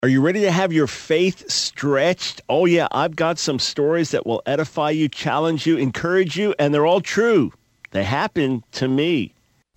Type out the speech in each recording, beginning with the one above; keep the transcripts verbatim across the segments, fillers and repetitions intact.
Are you ready to have your faith stretched? Oh, yeah, I've got some stories that will edify you, challenge you, encourage you, and they're all true. They happened to me.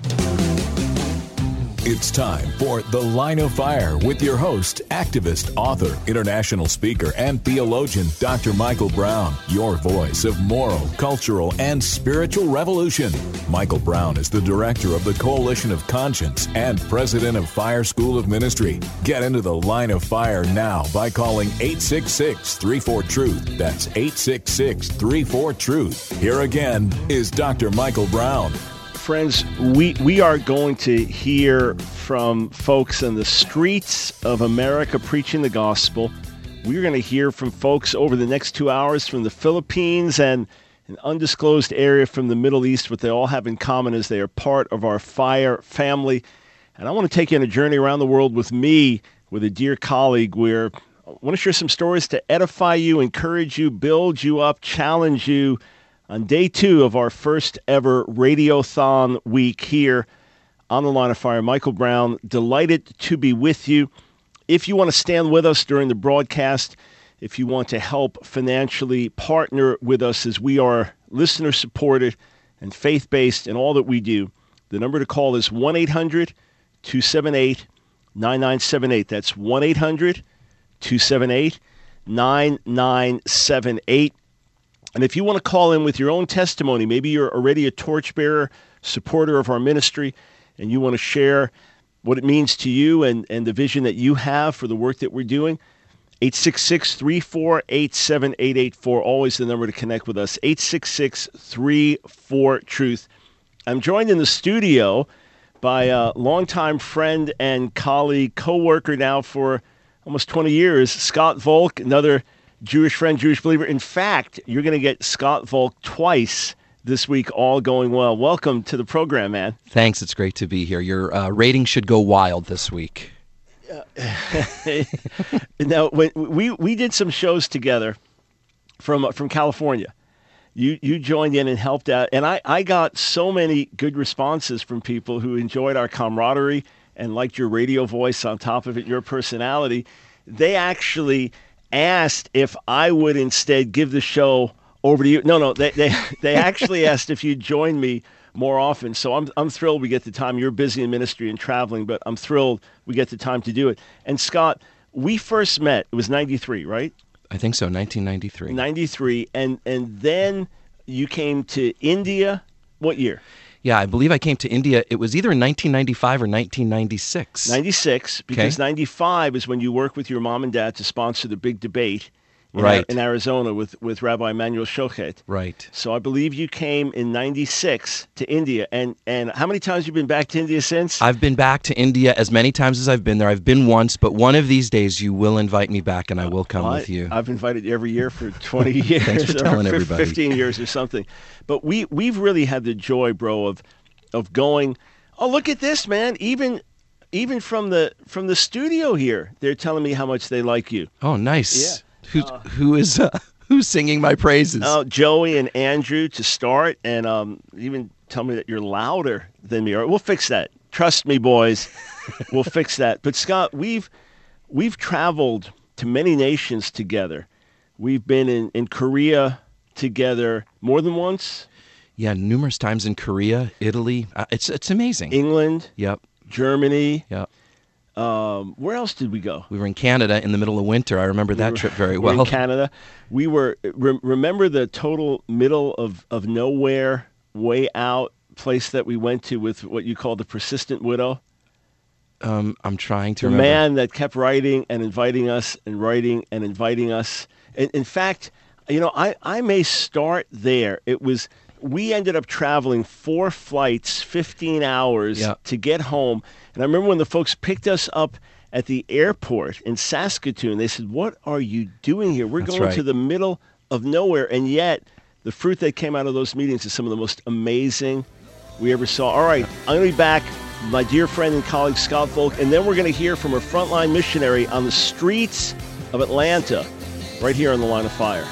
It's time for The Line of Fire with your host, activist, author, international speaker, and theologian, Doctor Michael Brown, your voice of moral, cultural, and spiritual revolution. Michael Brown is the director of the Coalition of Conscience and president of Fire School of Ministry. Get into The Line of Fire now by calling eight six six, three four, truth. That's eight six six, three four, truth. Here again is Doctor Michael Brown. Friends, we, we are going to hear from folks on the streets of America preaching the gospel. We're going to hear from folks over the next two hours from the Philippines and an undisclosed area from the Middle East. What they all have in common is they are part of our Fire family. And I want to take you on a journey around the world with me, with a dear colleague, where I want to share some stories to edify you, encourage you, build you up, challenge you, on day two of our first ever Radiothon week here on The Line of Fire. Michael Brown, delighted to be with you. If you want to stand with us during the broadcast, if you want to help financially partner with us as we are listener-supported and faith-based in all that we do, the number to call is one eight hundred, two seven eight, nine nine seven eight. That's one eight hundred, two seven eight, nine nine seven eight. And if you want to call in with your own testimony, maybe you're already a torchbearer, supporter of our ministry, and you want to share what it means to you and, and the vision that you have for the work that we're doing, eight six six, three four eight, seven eight eight four, always the number to connect with us, eight six six, three four, truth. I'm joined in the studio by a longtime friend and colleague, co-worker now for almost twenty years, Scott Volk, another Jewish friend, Jewish believer. In fact, you're going to get Scott Volk twice this week, all going well. Welcome to the program, man. Thanks. It's great to be here. Your uh, rating should go wild this week. Uh, now, when we we did some shows together from from California. You you joined in and helped out, and I, I got so many good responses from people who enjoyed our camaraderie and liked your radio voice on top of it, your personality. They actually asked if I would instead give the show over to you. No, no, they they, they actually asked if you'd join me more often. So I'm I'm thrilled we get the time. You're busy in ministry and traveling, but I'm thrilled we get the time to do it. And Scott, we first met, it was ninety-three, right? I think so, nineteen ninety-three. ninety-three, and and then you came to India, what year? Yeah, I believe I came to India. It was either in nineteen ninety-five or nineteen ninety-six. ninety-six, because Okay. ninety-five is when you worked with your mom and dad to sponsor the big debate in, Right. in Arizona with, with Rabbi Emanuel Shochet. Right. So I believe you came in ninety-six to India. And, and how many times have you been back to India since? I've been back to India as many times as I've been there. I've been once, but one of these days you will invite me back and I will come Well, with you. I've invited you every year for twenty years. Thanks for telling or fif- everybody. fifteen years or something. But we, we've really had the joy, bro, of of going, oh, look at this, man. Even even from the from the studio here, they're telling me how much they like you. Oh, nice. Yeah. Who, who is uh, who's singing my praises? Oh, Joey and Andrew to start, and um, even tell me that you're louder than me. All right, we'll fix that. Trust me, boys. We'll fix that. But Scott, we've we've traveled to many nations together. We've been in, in Korea together more than once. Yeah, numerous times in Korea, Italy. Uh, it's it's amazing. England, Yep. Germany. Yep. Um, where else did we go? We were in Canada in the middle of winter. I remember that We were- trip very we were well. in Canada. We were, re- remember the total middle of, of nowhere, way out place that we went to with what you call the persistent widow? Um, I'm trying to The remember. man that kept writing and inviting us and writing and inviting us. In, in fact, you know, I, I may start there. It was, we ended up traveling four flights, fifteen hours Yeah. to get home. And I remember when the folks picked us up at the airport in Saskatoon, they said, what are you doing here? We're That's going right. to the middle of nowhere. And yet, the fruit that came out of those meetings is some of the most amazing we ever saw. All right, I'm going to be back, my dear friend and colleague Scott Volk, and then we're going to hear from a frontline missionary on the streets of Atlanta, right here on The Line of Fire.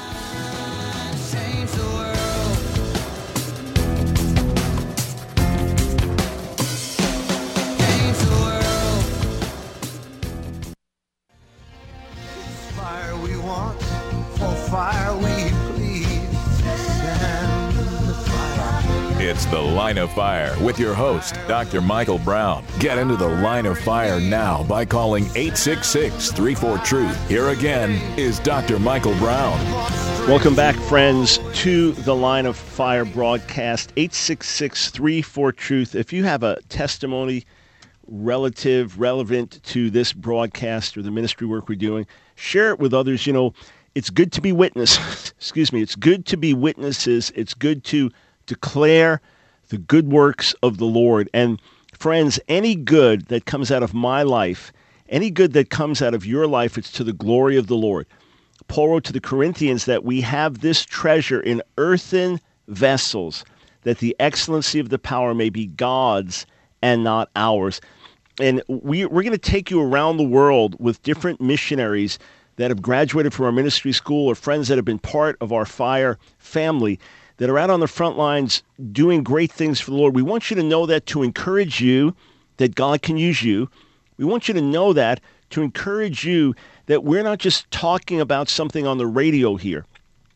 It's The Line of Fire with your host, Doctor Michael Brown. Get into the Line of Fire now by calling eight six six, three four, TRUTH. Here again is Doctor Michael Brown. Welcome back, friends, to the Line of Fire broadcast, eight six six, three four, TRUTH. If you have a testimony relative, relevant to this broadcast or the ministry work we're doing, share it with others. You know, it's good to be witnesses. Excuse me. It's good to be witnesses. It's good to declare the good works of the Lord. And friends, any good that comes out of my life, any good that comes out of your life, it's to the glory of the Lord. Paul wrote to the Corinthians that we have this treasure in earthen vessels, that the excellency of the power may be God's and not ours. And we, we're going to take you around the world with different missionaries that have graduated from our ministry school or friends that have been part of our Fire family that are out on the front lines doing great things for the Lord. We want you to know that to encourage you that God can use you. We want you to know that to encourage you that we're not just talking about something on the radio here.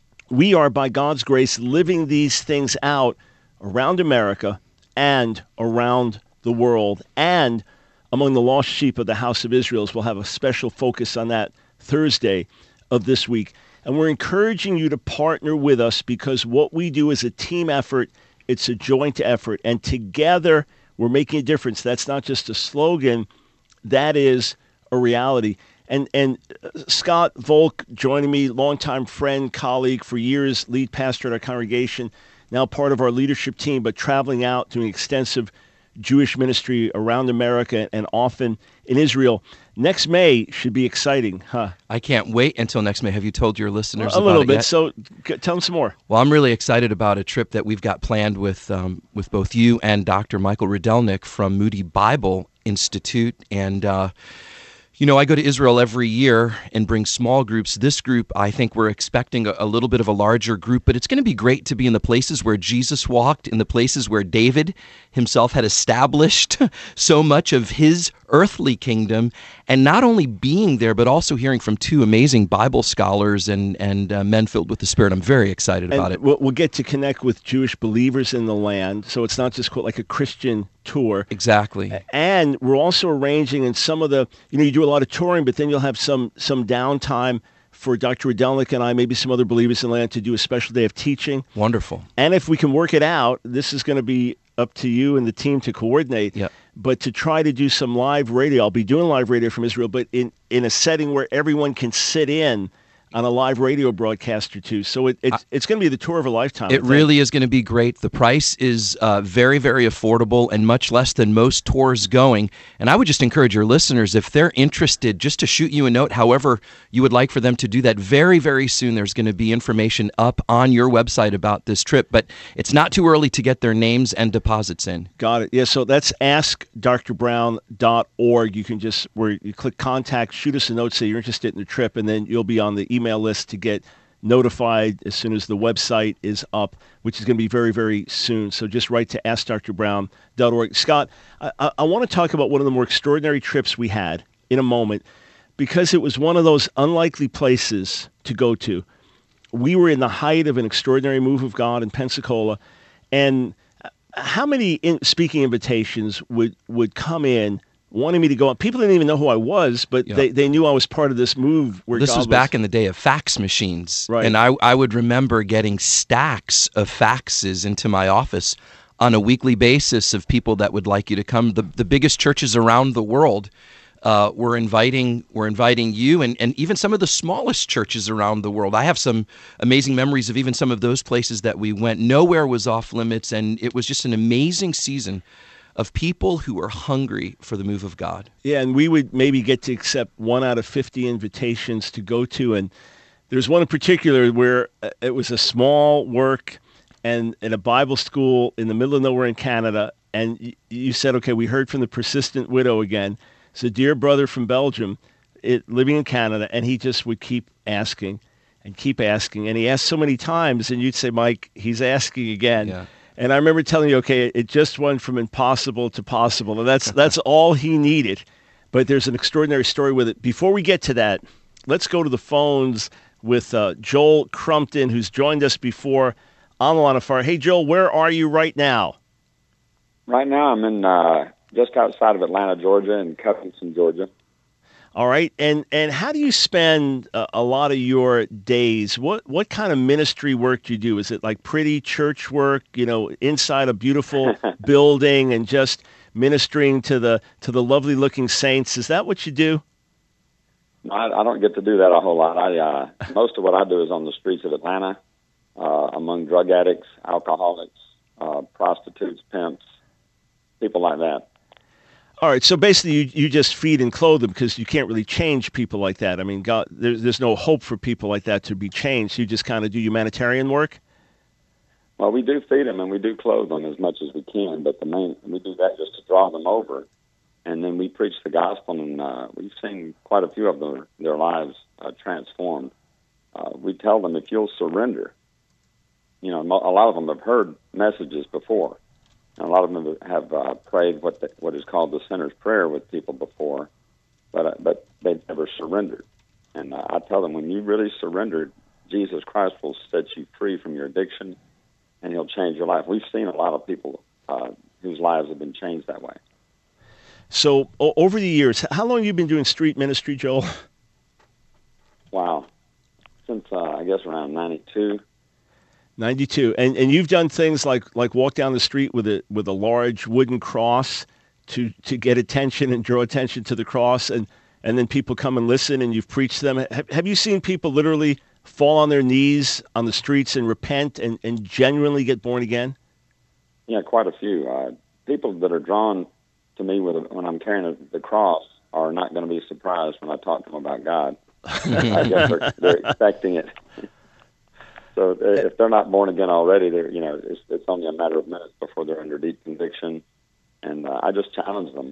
We are, by God's grace, living these things out around America and around the world and among the lost sheep of the house of Israel. We'll have a special focus on that Thursday of this week. And we're encouraging you to partner with us because what we do is a team effort. It's a joint effort. And together, we're making a difference. That's not just a slogan. That is a reality. And and Scott Volk joining me, longtime friend, colleague for years, lead pastor at our congregation, now part of our leadership team, but traveling out doing extensive Jewish ministry around America and often in Israel. Next May should be exciting, huh? I can't wait until next May. Have you told your listeners a about little it bit? Yet? So g- tell them some more. Well, I'm really excited about a trip that we've got planned with um, with both you and Doctor Michael Rydelnik from Moody Bible Institute. And, uh, you know, I go to Israel every year and bring small groups. This group, I think we're expecting a, a little bit of a larger group, but it's going to be great to be in the places where Jesus walked, in the places where David himself had established so much of his earthly kingdom, and not only being there, but also hearing from two amazing Bible scholars and, and uh, men filled with the Spirit. I'm very excited about and it. We'll, we'll get to connect with Jewish believers in the land, so it's not just like a Christian tour. Exactly. And we're also arranging in some of the, you know, you do a lot of touring, but then you'll have some some downtime for Doctor Rydelnik and I, maybe some other believers in the land, to do a special day of teaching. Wonderful. And if we can work it out, this is going to be up to you and the team to coordinate. Yep. But to try to do some live radio, I'll be doing live radio from Israel, but in, in a setting where everyone can sit in on a live radio broadcast or two. So it, it's, it's going to be the tour of a lifetime. It really is going to be great. The price is uh, very, very affordable and much less than most tours going. And I would just encourage your listeners, if they're interested, just to shoot you a note, however you would like for them to do that. Very, very soon there's going to be information up on your website about this trip, but it's not too early to get their names and deposits in. Got it. Yeah, so that's ask dr brown dot org. You can just, where you click contact, shoot us a note, say you're interested in the trip, and then you'll be on the email list to get notified as soon as the website is up, which is going to be very, very soon. So just write to ask dr brown dot org. Scott, I, I, I want to talk about one of the more extraordinary trips we had in a moment, because it was one of those unlikely places to go to. We were in the height of an extraordinary move of God in Pensacola, and how many in, speaking invitations would, would come in wanting me to go on? People didn't even know who I was, but yeah. they, they knew I was part of this move. Where this God was back in the day of fax machines, right. And I, I would remember getting stacks of faxes into my office on a weekly basis of people that would like you to come. The the biggest churches around the world uh, were inviting were inviting you, and, and even some of the smallest churches around the world. I have some amazing memories of even some of those places that we went. Nowhere was off limits, and it was just an amazing season of people who are hungry for the move of God. Yeah, and we would maybe get to accept one out of fifty invitations to go to, and there's one in particular where it was a small work and in a Bible school in the middle of nowhere in Canada, and you said, okay, we heard from the persistent widow again. It's a dear brother from Belgium it, living in Canada, and he just would keep asking and keep asking, and he asked so many times, and you'd say, Mike, he's asking again. Yeah. And I remember telling you, okay, it just went from impossible to possible, and that's that's all he needed. But there's an extraordinary story with it. Before we get to that, let's go to the phones with uh, Joel Crumpton, who's joined us before on the Line of Fire. Hey, Joel, where are you right now? Right now I'm in uh, just outside of Atlanta, Georgia, in Covington, Georgia. All right, and and how do you spend a, a lot of your days? What what kind of ministry work do you do? Is it like pretty church work, you know, inside a beautiful building and just ministering to the to the lovely looking saints? Is that what you do? No, I, I don't get to do that a whole lot. I uh, most of what I do is on the streets of Atlanta, uh, among drug addicts, alcoholics, uh, prostitutes, pimps, people like that. All right, so basically you, you just feed and clothe them because you can't really change people like that. I mean, God, there's, there's no hope for people like that to be changed. You just kind of do humanitarian work? Well, we do feed them and we do clothe them as much as we can, but the main we do that just to draw them over. And then we preach the gospel, and uh, we've seen quite a few of them, their lives uh, transformed. Uh, we tell them, if you'll surrender, you know, a lot of them have heard messages before. And a lot of them have uh, prayed what the, what is called the sinner's prayer with people before, but uh, but they've never surrendered. And uh, I tell them, when you really surrender, Jesus Christ will set you free from your addiction, and He'll change your life. We've seen a lot of people uh, whose lives have been changed that way. So o- over the years, how long have you been doing street ministry, Joel? Wow. Since, uh, I guess, around ninety-two. ninety-two, and and you've done things like like walk down the street with a with a large wooden cross to to get attention and draw attention to the cross, and and then people come and listen, and you've preached them. Have, have you seen people literally fall on their knees on the streets and repent and, and genuinely get born again? Yeah, quite a few. Uh, people that are drawn to me with a, when I'm carrying a, the cross are not going to be surprised when I talk to them about God. I guess they're, they're expecting it. So if they're not born again already, they're, you know, it's, it's only a matter of minutes before they're under deep conviction. And uh, I just challenge them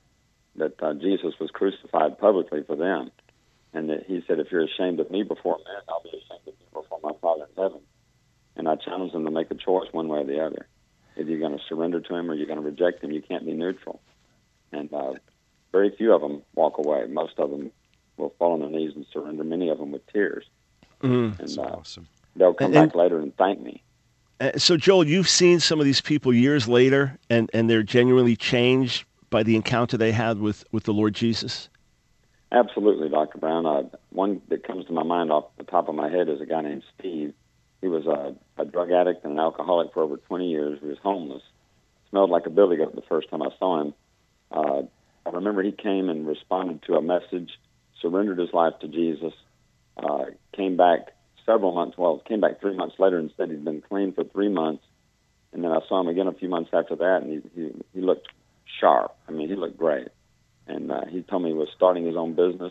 that uh, Jesus was crucified publicly for them, and that He said, if you're ashamed of me before men, I'll be ashamed of you before my Father in heaven. And I challenge them to make a choice one way or the other. If you're going to surrender to Him or you're going to reject Him, you can't be neutral. And uh, very few of them walk away. Most of them will fall on their knees and surrender, many of them with tears. Mm, and so uh, awesome. They'll come and, back later and thank me. Uh, so, Joel, you've seen some of these people years later, and, and they're genuinely changed by the encounter they had with, with the Lord Jesus? Absolutely, Doctor Brown. Uh, one that comes to my mind off the top of my head is a guy named Steve. He was a, a drug addict and an alcoholic for over twenty years. He was homeless. Smelled like a billy goat the first time I saw him. Uh, I remember he came and responded to a message, surrendered his life to Jesus, uh, came back several months, well, came back three months later and said he'd been clean for three months. And then I saw him again a few months after that, and he, he, he looked sharp. I mean, he looked great. And uh, he told me he was starting his own business,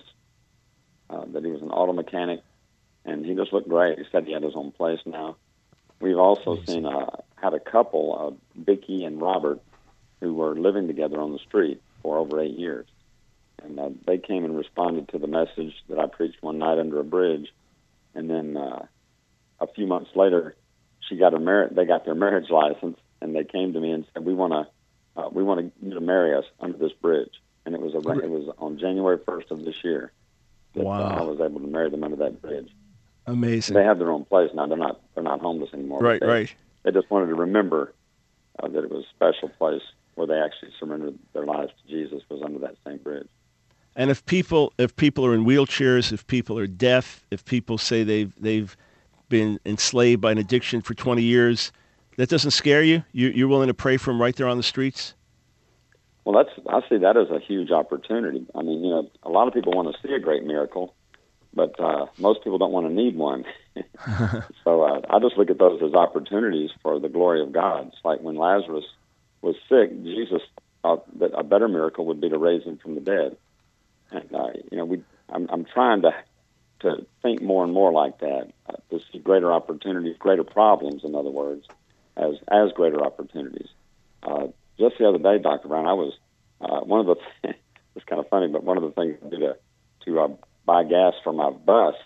uh, that he was an auto mechanic, and he just looked great. He said he had his own place now. We've also seen, uh, had a couple, uh, Vicki and Robert, who were living together on the street for over eight years. And uh, they came and responded to the message that I preached one night under a bridge. And then uh, a few months later, she got her mar- they got their marriage license, and they came to me and said, "We want to, uh, we want you to marry us under this bridge." And it was a, it was on January first of this year that Wow. uh, I was able to marry them under that bridge. Amazing. They have their own place now. They're not they're not homeless anymore. Right, they, right. They just wanted to remember uh, that it was a special place where they actually surrendered their lives to Jesus was under that same bridge. And if people if people are in wheelchairs, if people are deaf, if people say they've they've been enslaved by an addiction for twenty years, that doesn't scare you? you you're willing to pray for them right there on the streets? Well, that's I see that as a huge opportunity. I mean, you know, a lot of people want to see a great miracle, but uh, most people don't want to need one. So uh, I just look at those as opportunities for the glory of God. It's like when Lazarus was sick, Jesus thought that a better miracle would be to raise him from the dead. And uh, you know, we I'm, I'm trying to to think more and more like that, uh, to see greater opportunities, greater problems, in other words, as as greater opportunities. Uh, just the other day, Doctor Brown, I was uh, one of the th- it's kind of funny, but one of the things I did to to uh, buy gas for my bus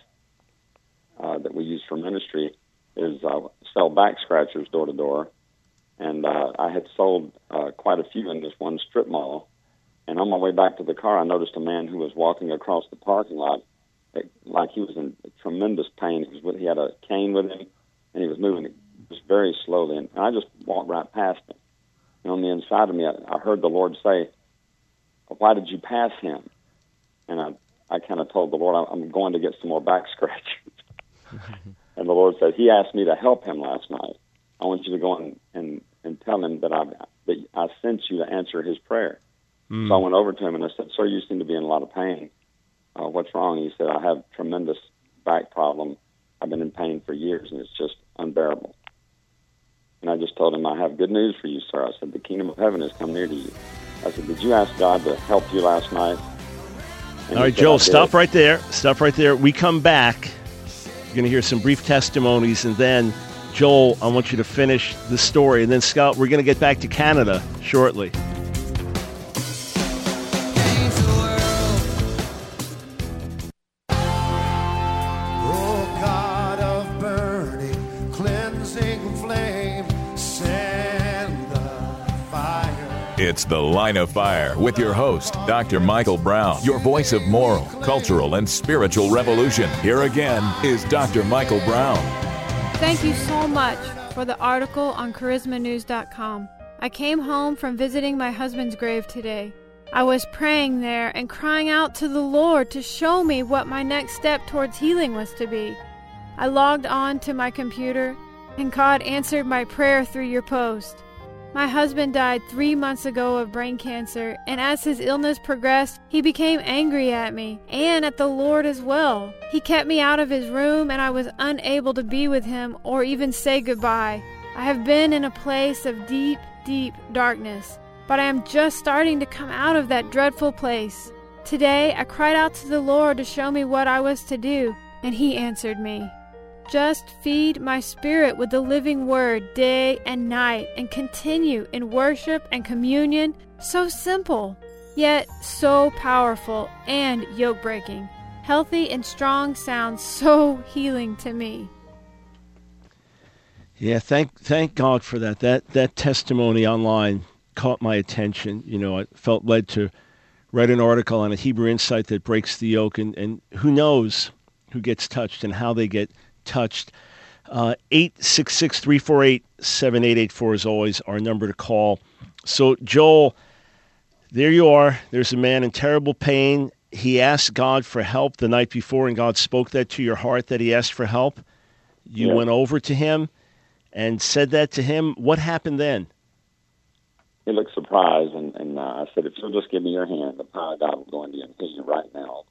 uh, that we use for ministry is uh, sell back scratchers door to door, and uh, I had sold uh, quite a few in this one strip mall. And on my way back to the car, I noticed a man who was walking across the parking lot like he was in tremendous pain. He, was with, he had a cane with him, and he was moving just very slowly, and I just walked right past him. And on the inside of me, I, I heard the Lord say, "Why did you pass him?" And I, I kind of told the Lord, "I'm going to get some more back scratches." And the Lord said, "He asked me to help him last night. I want you to go and, and, and tell him that I, that I sent you to answer his prayer." Mm. So I went over to him and I said, "Sir, you seem to be in a lot of pain. Uh, what's wrong?" He said, "I have tremendous back problem. I've been in pain for years, and it's just unbearable." And I just told him, "I have good news for you, sir." I said, "The kingdom of heaven has come near to you." I said, "Did you ask God to help you last night?" And all right, said, Joel, stop right there. Stop right there. We come back. You're going to hear some brief testimonies, and then, Joel, I want you to finish the story. And then, Scott, we're going to get back to Canada shortly. It's The Line of Fire with your host, Doctor Michael Brown, your voice of moral, cultural, and spiritual revolution. Here again is Doctor Michael Brown. Thank you so much for the article on charisma news dot com. I came home from visiting my husband's grave today. I was praying there and crying out to the Lord to show me what my next step towards healing was to be. I logged on to my computer, and God answered my prayer through your post. My husband died three months ago of brain cancer, and as his illness progressed, he became angry at me and at the Lord as well. He kept me out of his room, and I was unable to be with him or even say goodbye. I have been in a place of deep, deep darkness, but I am just starting to come out of that dreadful place. Today, I cried out to the Lord to show me what I was to do, and he answered me. Just feed my spirit with the living word day and night and continue in worship and communion. So simple, yet so powerful and yoke-breaking. Healthy and strong sounds so healing to me. Yeah, thank thank God for that. That that testimony online caught my attention. You know, I felt led to write an article on a Hebrew Insight that breaks the yoke, and, and who knows who gets touched and how they get touched. uh, eight six six, three four eight, seven eight eight four is always our number to call. So, Joel, there you are. There's a man in terrible pain. He asked God for help the night before, and God spoke that to your heart that he asked for help. You yeah. went over to him and said that to him. What happened then? He looked surprised, and, and uh, I said, "If you'll just give me your hand, the power of God will go into you and heal you right now."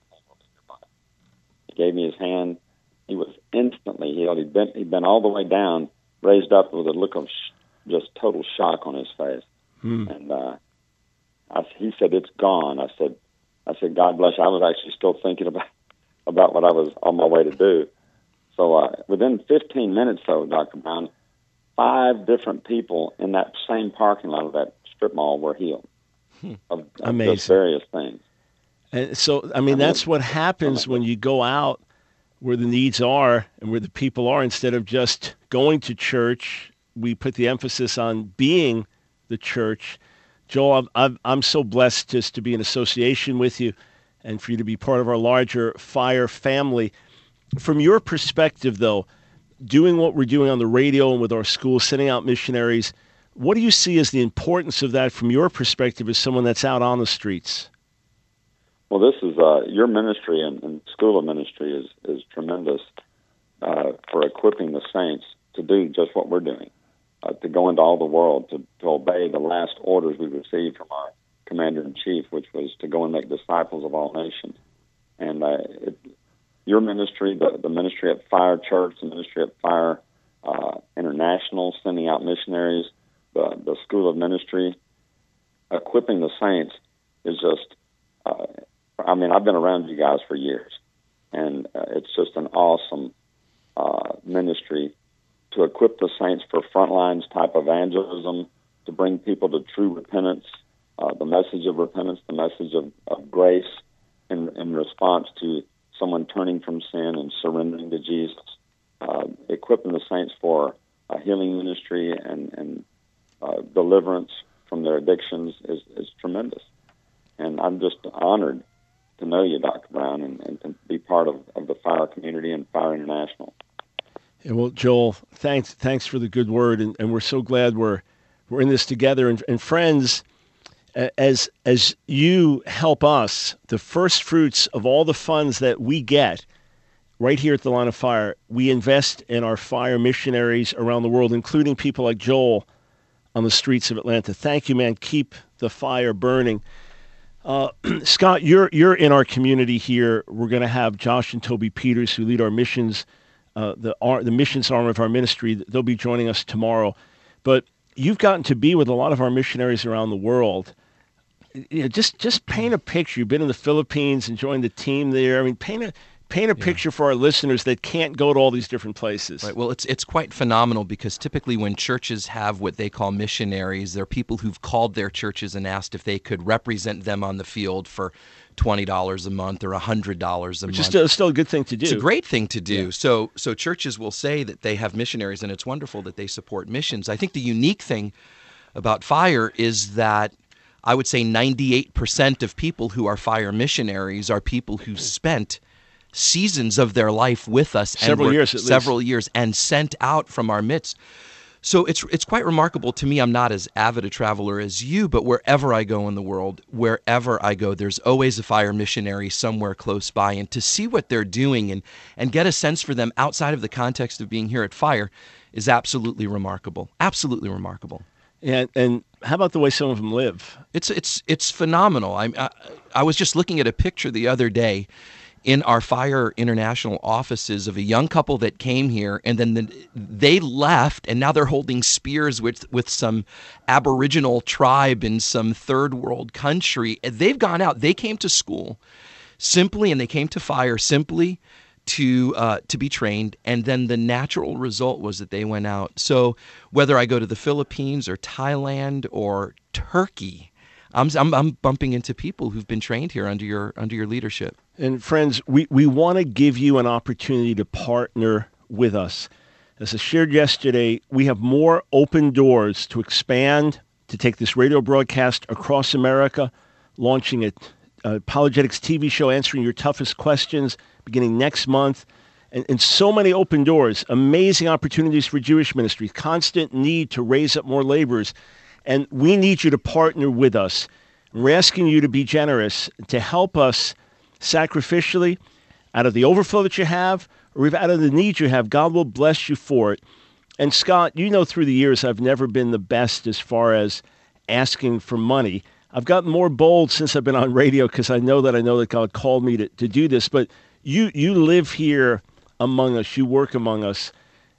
He gave me his hand. He was instantly healed. He'd been, he'd been all the way down, raised up with a look of sh- just total shock on his face. Hmm. And uh, I, he said, "It's gone." I said, I said, "God bless you." I was actually still thinking about about what I was on my way to do. So uh, within fifteen minutes, though, Doctor Brown, five different people in that same parking lot of that strip mall were healed hmm. of, of Amazing. just various things. And so, I mean, I mean that's what happens when you go out where the needs are and where the people are. Instead of just going to church, we put the emphasis on being the church. Joel, I'm, I'm so blessed just to be in association with you and for you to be part of our larger FIRE family. From your perspective, though, doing what we're doing on the radio and with our schools, sending out missionaries, what do you see as the importance of that from your perspective as someone that's out on the streets? Well, this is uh, your ministry and, and School of Ministry is, is tremendous uh, for equipping the saints to do just what we're doing, uh, to go into all the world, to, to obey the last orders we received from our Commander-in-Chief, which was to go and make disciples of all nations. And uh, it, your ministry, the, the ministry at FIRE Church, the ministry at FIRE uh, International, sending out missionaries, the, the School of Ministry, equipping the saints is just... Uh, I mean, I've been around you guys for years, and uh, it's just an awesome uh, ministry to equip the saints for frontlines type evangelism, to bring people to true repentance, uh, the message of repentance, the message of, of grace in, in response to someone turning from sin and surrendering to Jesus, uh, equipping the saints for a healing ministry and, and uh, deliverance from their addictions is, is tremendous. And I'm just honored to know you, Doctor Brown, and, and to be part of, of the FIRE community and FIRE International. Yeah, well, Joel, thanks thanks for the good word, and, and we're so glad we're we're in this together. And, and friends, as as you help us, the first fruits of all the funds that we get right here at the Line of Fire, we invest in our fire missionaries around the world, including people like Joel on the streets of Atlanta. Thank you, man. Keep the fire burning. Uh, Scott, you're you're in our community here. We're going to have Josh and Toby Peters, who lead our missions, uh, the our, the missions arm of our ministry. They'll be joining us tomorrow. But you've gotten to be with a lot of our missionaries around the world. You know, just just paint a picture. You've been in the Philippines and joined the team there. I mean, paint a paint a yeah. picture for our listeners that can't go to all these different places. Right. Well, it's it's quite phenomenal because typically when churches have what they call missionaries, they're people who've called their churches and asked if they could represent them on the field for twenty dollars a month or one hundred dollars a Which month. Which is still, still a good thing to do. It's a great thing to do. Yeah. So so churches will say that they have missionaries, and it's wonderful that they support missions. I think the unique thing about Fire is that I would say ninety-eight percent of people who are Fire missionaries are people who spent seasons of their life with us. Several and years at Several least. years and sent out from our midst. So it's it's quite remarkable to me. I'm not as avid a traveler as you, but wherever I go in the world, wherever I go, there's always a Fire missionary somewhere close by. And to see what they're doing and, and get a sense for them outside of the context of being here at Fire is absolutely remarkable. Absolutely remarkable. And and how about the way some of them live? It's it's it's phenomenal. I I, I was just looking at a picture the other day in our Fire International offices of a young couple that came here, and then the, they left, and now they're holding spears with with some Aboriginal tribe in some third world country. They've gone out. They came to school simply, and they came to Fire simply to uh, to be trained, and then the natural result was that they went out. So whether I go to the Philippines or Thailand or Turkey, I'm I'm, I'm bumping into people who've been trained here under your under your leadership. And friends, we, we want to give you an opportunity to partner with us. As I shared yesterday, we have more open doors to expand, to take this radio broadcast across America, launching a, a apologetics T V show answering your toughest questions beginning next month, and, and so many open doors, amazing opportunities for Jewish ministry, constant need to raise up more laborers, and we need you to partner with us. We're asking you to be generous, to help us sacrificially out of the overflow that you have, or out of the need you have. God will bless you for it. And Scott, you know through the years I've never been the best as far as asking for money. I've gotten more bold since I've been on radio because I know that I know that God called me to, to do this, but You you live here among us. You work among us.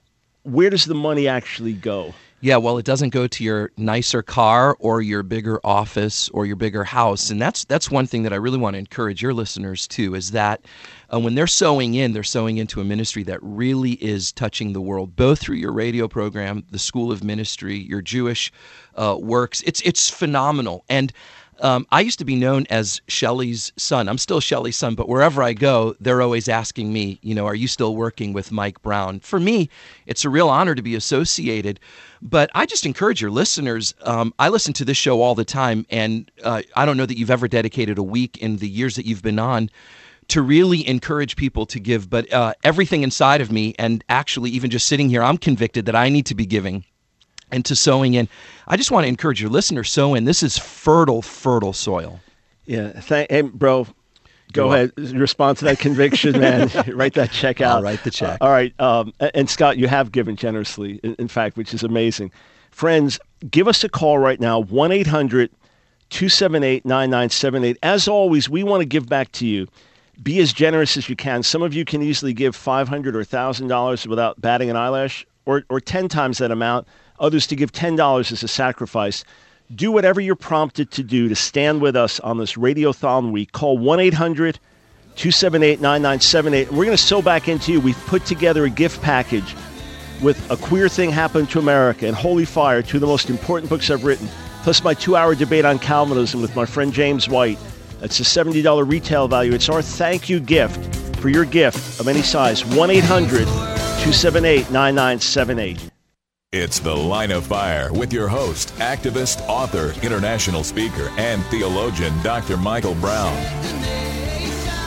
Where does the money actually go? Yeah, well, it doesn't go to your nicer car or your bigger office or your bigger house. And that's that's one thing that I really want to encourage your listeners to, is that uh, when they're sowing in, they're sowing into a ministry that really is touching the world, both through your radio program, the School of Ministry, your Jewish uh, works. It's, it's phenomenal. And Um, I used to be known as Shelley's son. I'm still Shelley's son, but wherever I go, they're always asking me, you know, are you still working with Mike Brown? For me, it's a real honor to be associated. But I just encourage your listeners. Um, I listen to this show all the time, and uh, I don't know that you've ever dedicated a week in the years that you've been on to really encourage people to give. But uh, everything inside of me, and actually even just sitting here, I'm convicted that I need to be giving and to sowing in. I just want to encourage your listeners, sow in. This is fertile, fertile soil. Yeah. Thank, hey, bro, go You're ahead. Welcome. Respond to that conviction, man. Write that check out. I'll write the check. Uh, all right. Um, and Scott, you have given generously, in, in fact, which is amazing. Friends, give us a call right now, one eight hundred two seven eight nine nine seven eight. As always, we want to give back to you. Be as generous as you can. Some of you can easily give five hundred dollars or one thousand dollars without batting an eyelash, or, or ten times that amount. Others to give ten dollars as a sacrifice. Do whatever you're prompted to do to stand with us on this Radiothon week. Call one eight hundred two seven eight nine nine seven eight. We're going to sow back into you. We've put together a gift package with A Queer Thing Happened to America and Holy Fire, two of the most important books I've written, plus my two-hour debate on Calvinism with my friend James White. That's a seventy dollars retail value. It's our thank you gift for your gift of any size. one eight hundred two seven eight nine nine seven eight. It's The Line of Fire with your host, activist, author, international speaker, and theologian, Doctor Michael Brown.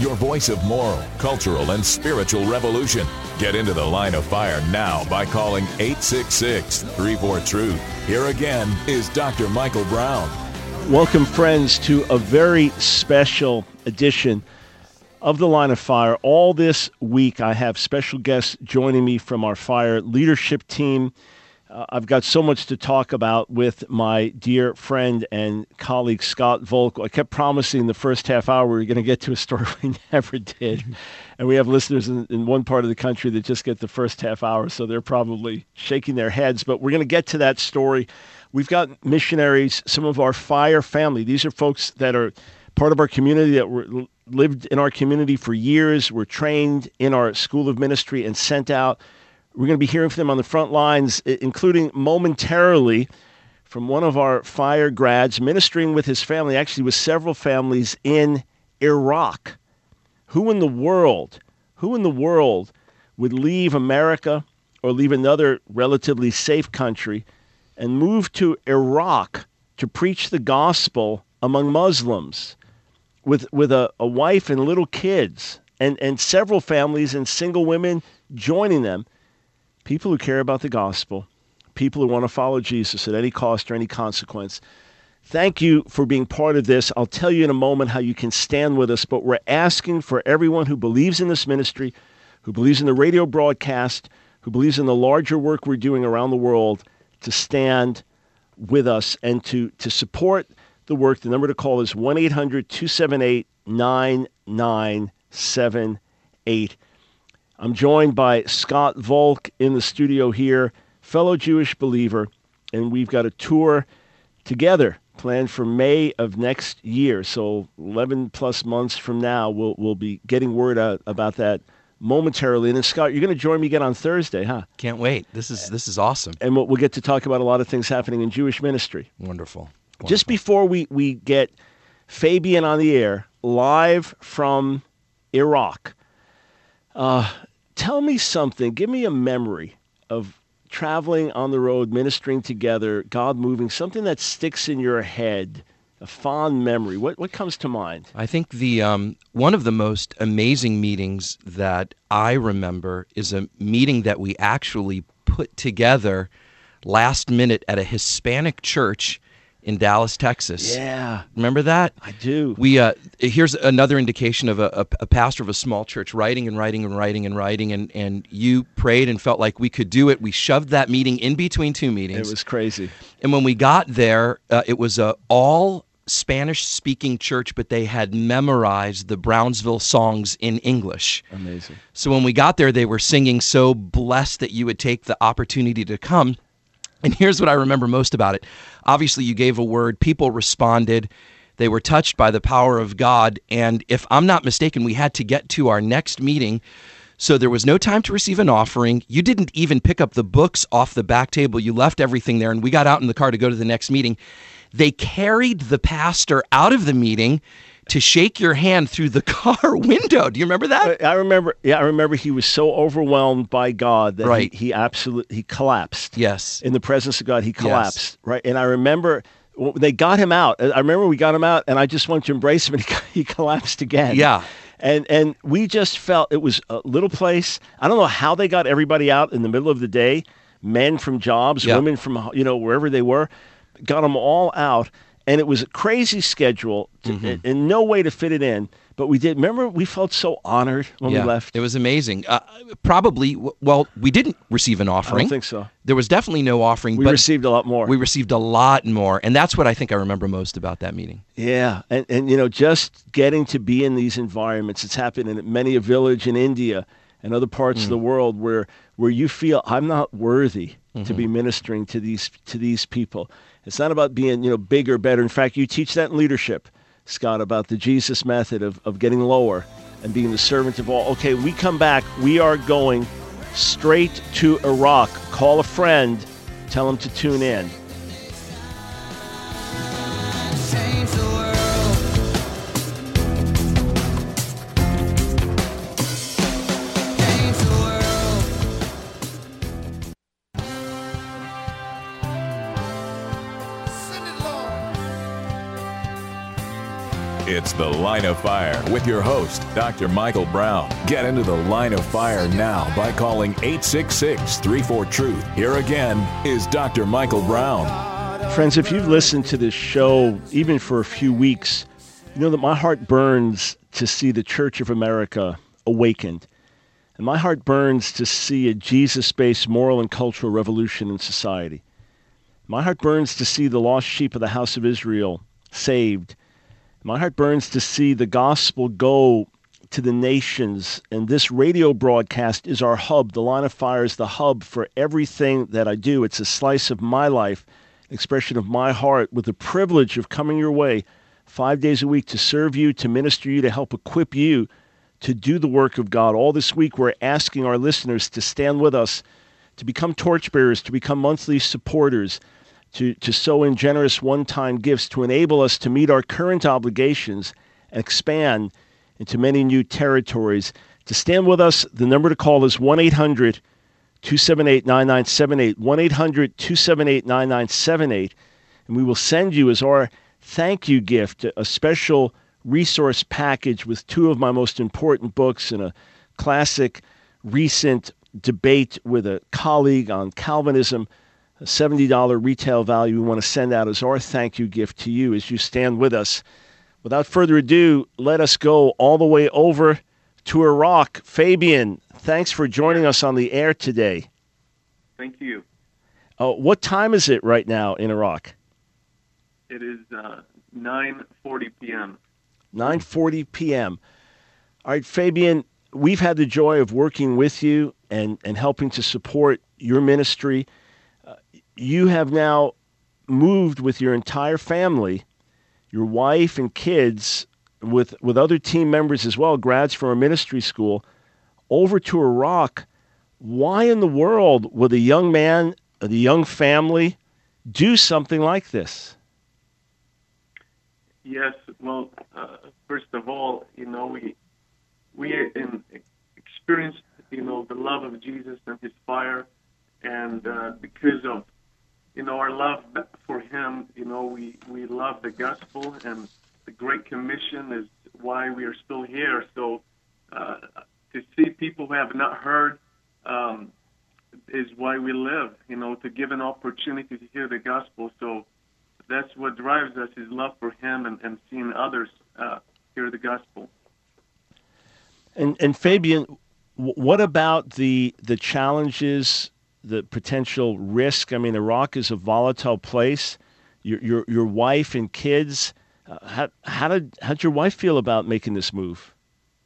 your voice of moral, cultural, and spiritual revolution. Get into the Line of Fire now by calling eight six six, three four, truth. Here again is Doctor Michael Brown. Welcome, friends, to a very special edition of the Line of Fire. All this week, I have special guests joining me from our fire leadership team. Uh, I've got so much to talk about with my dear friend and colleague, Scott Volk. I kept promising the first half hour we were going to get to a story we never did. And we have listeners in, in one part of the country that just get the first half hour, so they're probably shaking their heads. But we're going to get to that story. We've got missionaries, some of our fire family. These are folks that are part of our community, that were lived in our community for years, were trained in our school of ministry and sent out. We're going to be hearing from them on the front lines, including momentarily from one of our fire grads ministering with his family, actually with several families in Iraq. Who in the world, who in the world would leave America or leave another relatively safe country and move to Iraq to preach the gospel among Muslims with with a, a wife and little kids and, and several families and single women joining them? People who care about the gospel, people who want to follow Jesus at any cost or any consequence. Thank you for being part of this. I'll tell you in a moment how you can stand with us, but we're asking for everyone who believes in this ministry, who believes in the radio broadcast, who believes in the larger work we're doing around the world, to stand with us and to, to support the work. The number to call is one eight hundred, two seven eight, nine nine seven eight. I'm joined by Scott Volk in the studio here, fellow Jewish believer, and we've got a tour together planned for May of next year. So eleven plus months from now, we'll we'll be getting word out about that momentarily. And then, Scott, you're going to join me again on Thursday, huh? Can't wait. This is this is awesome. And we'll, we'll get to talk about a lot of things happening in Jewish ministry. Wonderful. Wonderful. Just before we, we get Fabian on the air, live from Iraq, uh, tell me something. Give me a memory of traveling on the road, ministering together, God moving, something that sticks in your head, a fond memory. What what comes to mind? I think the um, one of the most amazing meetings that I remember is a meeting that we actually put together last minute at a Hispanic church in Dallas, Texas. Yeah. Remember that? I do. We uh, here's another indication of a, a, a pastor of a small church writing and writing and writing and writing, and, and you prayed and felt like we could do it. We shoved that meeting in between two meetings. It was crazy. And when we got there, uh, it was a all Spanish-speaking church, but they had memorized the Brownsville songs in English. Amazing. So when we got there, they were singing "So Blessed That You Would Take the Opportunity to Come." And here's what I remember most about it. Obviously, you gave a word. People responded. They were touched by the power of God. And if I'm not mistaken, we had to get to our next meeting. So there was no time to receive an offering. You didn't even pick up the books off the back table. You left everything there. And we got out in the car to go to the next meeting. They carried the pastor out of the meeting to shake your hand through the car window. Do you remember that? I remember. Yeah, I remember he was so overwhelmed by God that right. he, he absolutely he collapsed. Yes. In the presence of God, he collapsed. Yes. Right. And I remember when they got him out. I remember we got him out, and I just wanted to embrace him, and he, he collapsed again. Yeah. And and we just felt it was a little place. I don't know how they got everybody out in the middle of the day, men from jobs, yeah. women from, you know, wherever they were, got them all out. And it was a crazy schedule, to, mm-hmm. and no way to fit it in. But we did. Remember, we felt so honored when yeah, we left. It was amazing. Uh, probably, well, we didn't receive an offering. I don't think so. There was definitely no offering. We but received a lot more. We received a lot more. And that's what I think I remember most about that meeting. Yeah. And, and you know, just getting to be in these environments. It's happened in many a village in India and other parts mm. of the world where where you feel, I'm not worthy mm-hmm. to be ministering to these to these people. It's not about being, you know, bigger, better. In fact, you teach that in leadership, Scott, about the Jesus method of, of getting lower and being the servant of all. Okay, we come back. We are going straight to Iraq. Call a friend. Tell them to tune in. Change the world. Change the world. It's The Line of Fire with your host, Doctor Michael Brown. Get into the Line of Fire now by calling eight six six, three four, truth. Here again is Doctor Michael Brown. Friends, if you've listened to this show even for a few weeks, you know that my heart burns to see the Church of America awakened. And my heart burns to see a Jesus-based moral and cultural revolution in society. My heart burns to see the lost sheep of the house of Israel saved. My heart burns to see the gospel go to the nations. And this radio broadcast is our hub. The Line of Fire is the hub for everything that I do. It's a slice of my life, an expression of my heart, with the privilege of coming your way five days a week to serve you, to minister you, to help equip you to do the work of God. All this week, we're asking our listeners to stand with us, to become torchbearers, to become monthly supporters, to, to sow in generous one-time gifts to enable us to meet our current obligations and expand into many new territories. To stand with us, the number to call is one eight hundred, two seven eight, nine nine seven eight, one eight hundred, two seven eight, nine nine seven eight, and we will send you as our thank you gift a special resource package with two of my most important books and a classic recent debate with a colleague on Calvinism, a seventy dollars retail value we want to send out as our thank you gift to you as you stand with us. Without further ado, let us go all the way over to Iraq. Fabian, thanks for joining us on the air today. Thank you. Uh, what time is it right now in Iraq? It is uh, nine forty p.m. nine forty p.m. All right, Fabian, we've had the joy of working with you and, and helping to support your ministry. Uh, you have now moved with your entire family, your wife and kids, with, with other team members as well, grads from our ministry school, over to Iraq. Why in the world would a young man, a young family, do something like this? Yes, well, uh, first of all, you know, we we in, experienced, you know, the love of Jesus and His fire, and uh, because of, you know, our love for Him, you know, we, we love the gospel, and the Great Commission is why we are still here. So uh, to see people who have not heard um, is why we live, you know, to give an opportunity to hear the gospel. So that's what drives us, is love for Him and, and seeing others uh, hear the gospel. And and Fabian, what about the the challenges, the potential risk? I mean, Iraq is a volatile place. Your your your wife and kids. Uh, how how did how'd your wife feel about making this move?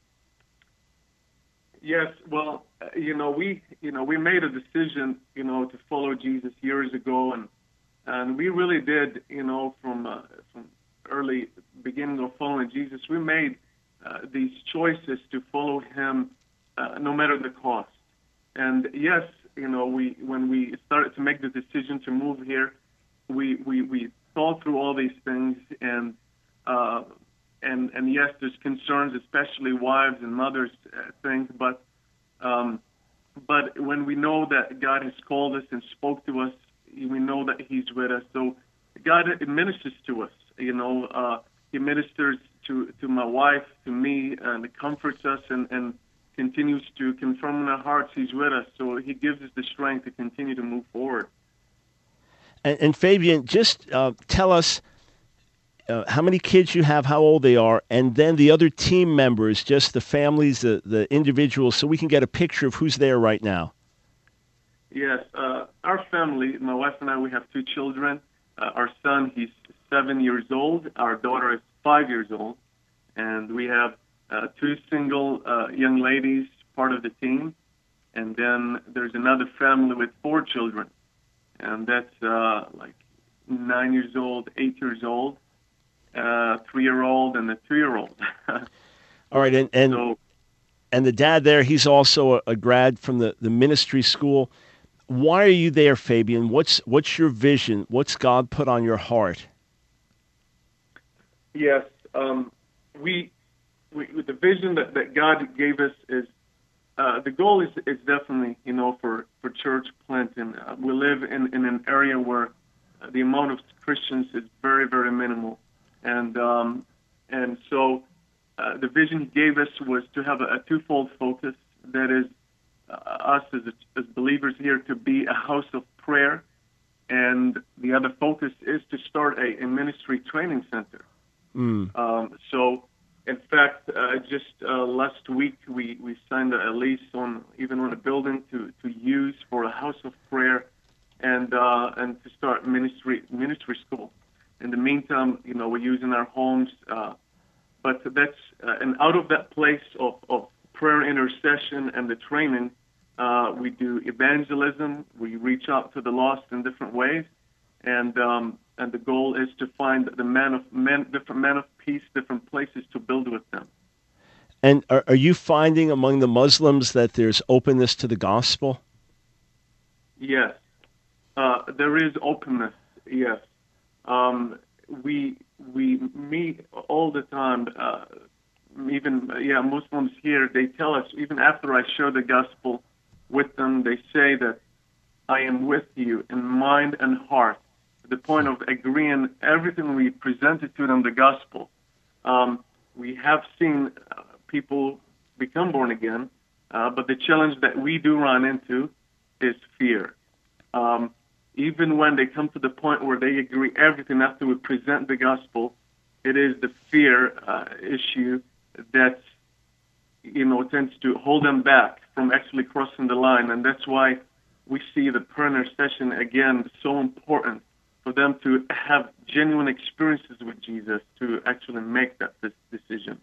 Yes, well, uh, you know, we you know we made a decision, you know, to follow Jesus years ago, and and we really did, you know, from uh, from early beginning of following Jesus, we made uh, these choices to follow Him, uh, no matter the cost. And yes, you know, we when we started to make the decision to move here, we we, we thought through all these things, and uh, and and yes, there's concerns, especially wives and mothers, uh, things, but um, but when we know that God has called us and spoke to us, we know that He's with us. So God ministers to us, you know. Uh, he ministers to, to my wife, to me, and it comforts us and, and continues to confirm in our hearts He's with us. So He gives us the strength to continue to move forward. And, and Fabian, just uh, tell us uh, how many kids you have, how old they are, and then the other team members, just the families, the, the individuals, so we can get a picture of who's there right now. Yes, uh, our family, my wife and I, we have two children. Uh, our son, he's seven years old. Our daughter is five years old. And we have uh, two single uh, young ladies, part of the team. And then there's another family with four children. And that's uh, like nine years old, eight years old, uh, three-year-old, and a two-year-old. All right, and and, so, and the dad there, he's also a, a grad from the, the ministry school. Why are you there, Fabian? What's what's your vision? What's God put on your heart? Yes, um, we, we the vision that, that God gave us is uh, the goal is is definitely, you know, for, for Church Planting. Uh, we live in, in an area where the amount of Christians is very, very minimal, and um, And so uh, the vision he gave us was to have a, a twofold focus. That is, uh, us as, as believers here to be a house of prayer. And the other focus is to start a, a ministry training center. Mm. Um, so, in fact, uh, just uh, last week we, we signed a lease on even on a building to, to use for a house of prayer and uh, and to start ministry ministry school. In the meantime, you know, we're using our homes, uh, but that's uh, and out of that place of, of prayer intercession and the training, uh, we do evangelism. We reach out to the lost in different ways, and um, and the goal is to find the men of men, different men of peace, different places to build with them. And are, are you finding among the Muslims that there's openness to the gospel? Yes, uh, there is openness. Yes. Um, we we meet all the time. Uh, even yeah, Muslims here, they tell us even after I share the gospel with them, they say that I am with you in mind and heart. To the point of agreeing everything we presented to them, the gospel. Um, we have seen uh, people become born again, uh, but the challenge that we do run into is fear. Um, Even when they come to the point where they agree everything after we present the gospel, it is the fear uh, issue that, you know, tends to hold them back from actually crossing the line. And that's why we see the prayer intercession, again, so important for them to have genuine experiences with Jesus to actually make that decision.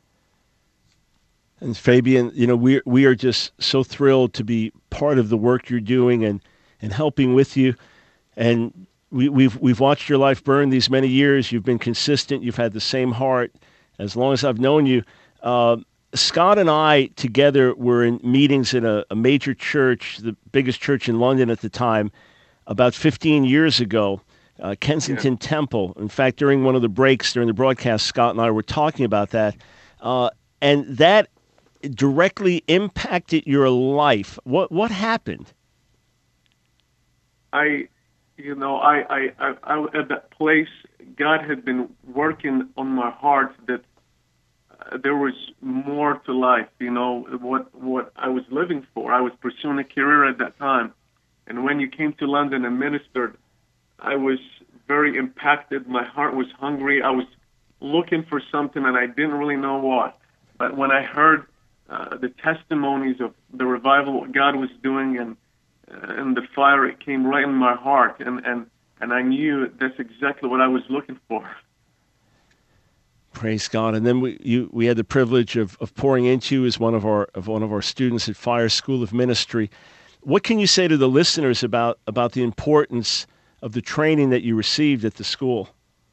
And Fabian, you know, we we are just so thrilled to be part of the work you're doing and, and helping with you. And we, we've we've watched your life burn these many years. You've been consistent. You've had the same heart as long as I've known you. Uh, Scott and I together were in meetings in a, a major church, the biggest church in London at the time, about fifteen years ago, uh, Kensington yeah. Temple. In fact, during one of the breaks during the broadcast, Scott and I were talking about that. Uh, and that directly impacted your life. What what happened? I... You know, I, I, I, I, at that place, God had been working on my heart that uh, there was more to life, you know, what what I was living for. I was pursuing a career at that time. And when you came to London and ministered, I was very impacted. My heart was hungry. I was looking for something, and I didn't really know what. But when I heard uh, the testimonies of the revival, what God was doing, and and the fire, it came right in my heart, and, and, and I knew that's exactly what I was looking for. Praise God! And then we you we had the privilege of, of pouring into you as one of our of one of our students at Fire School of Ministry. What can you say to the listeners about about the importance of the training that you received at the school?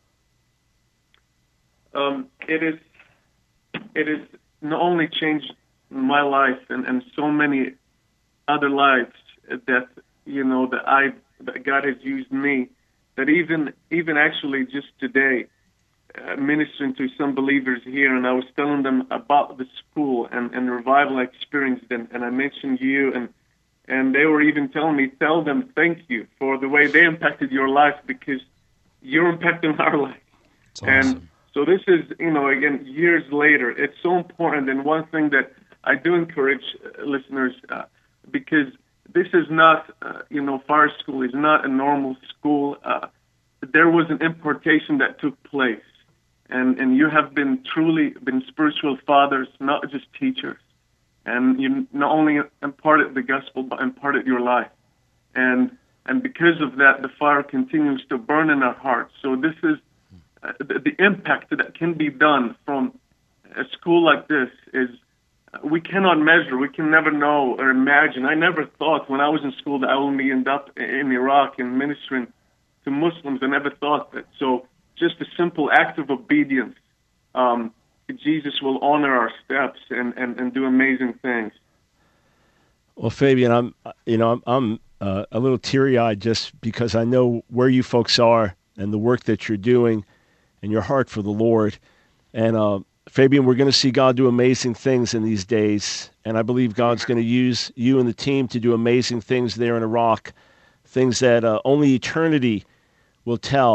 Um, it is it is not only changed my life and, and so many other lives that, you know, that I that God has used me, that even even actually just today, uh, ministering to some believers here, and I was telling them about the school and, and the revival I experienced, and, and I mentioned you, and and they were even telling me, tell them thank you for the way they impacted your life, because you're impacting our life. That's awesome. And so this is, you know, again, years later, it's so important. And one thing that I do encourage uh, listeners, uh, because this is not, uh, you know, Fire School is not a normal school. Uh, there was an importation that took place, and, and you have been truly been spiritual fathers, not just teachers. And you not only imparted the gospel, but imparted your life. And and because of that, the fire continues to burn in our hearts. So this is uh, the, the impact that can be done from a school like this is we cannot measure. We can never know or imagine. I never thought when I was in school that I would end up in Iraq and ministering to Muslims. I never thought that. So just a simple act of obedience, um, Jesus will honor our steps and, and, and do amazing things. Well, Fabian, I'm you know I'm, I'm uh, a little teary-eyed just because I know where you folks are and the work that you're doing and your heart for the Lord. And uh, Fabian, we're going to see God do amazing things in these days, and I believe God's going to use you and the team to do amazing things there in Iraq, things that uh, only eternity will tell.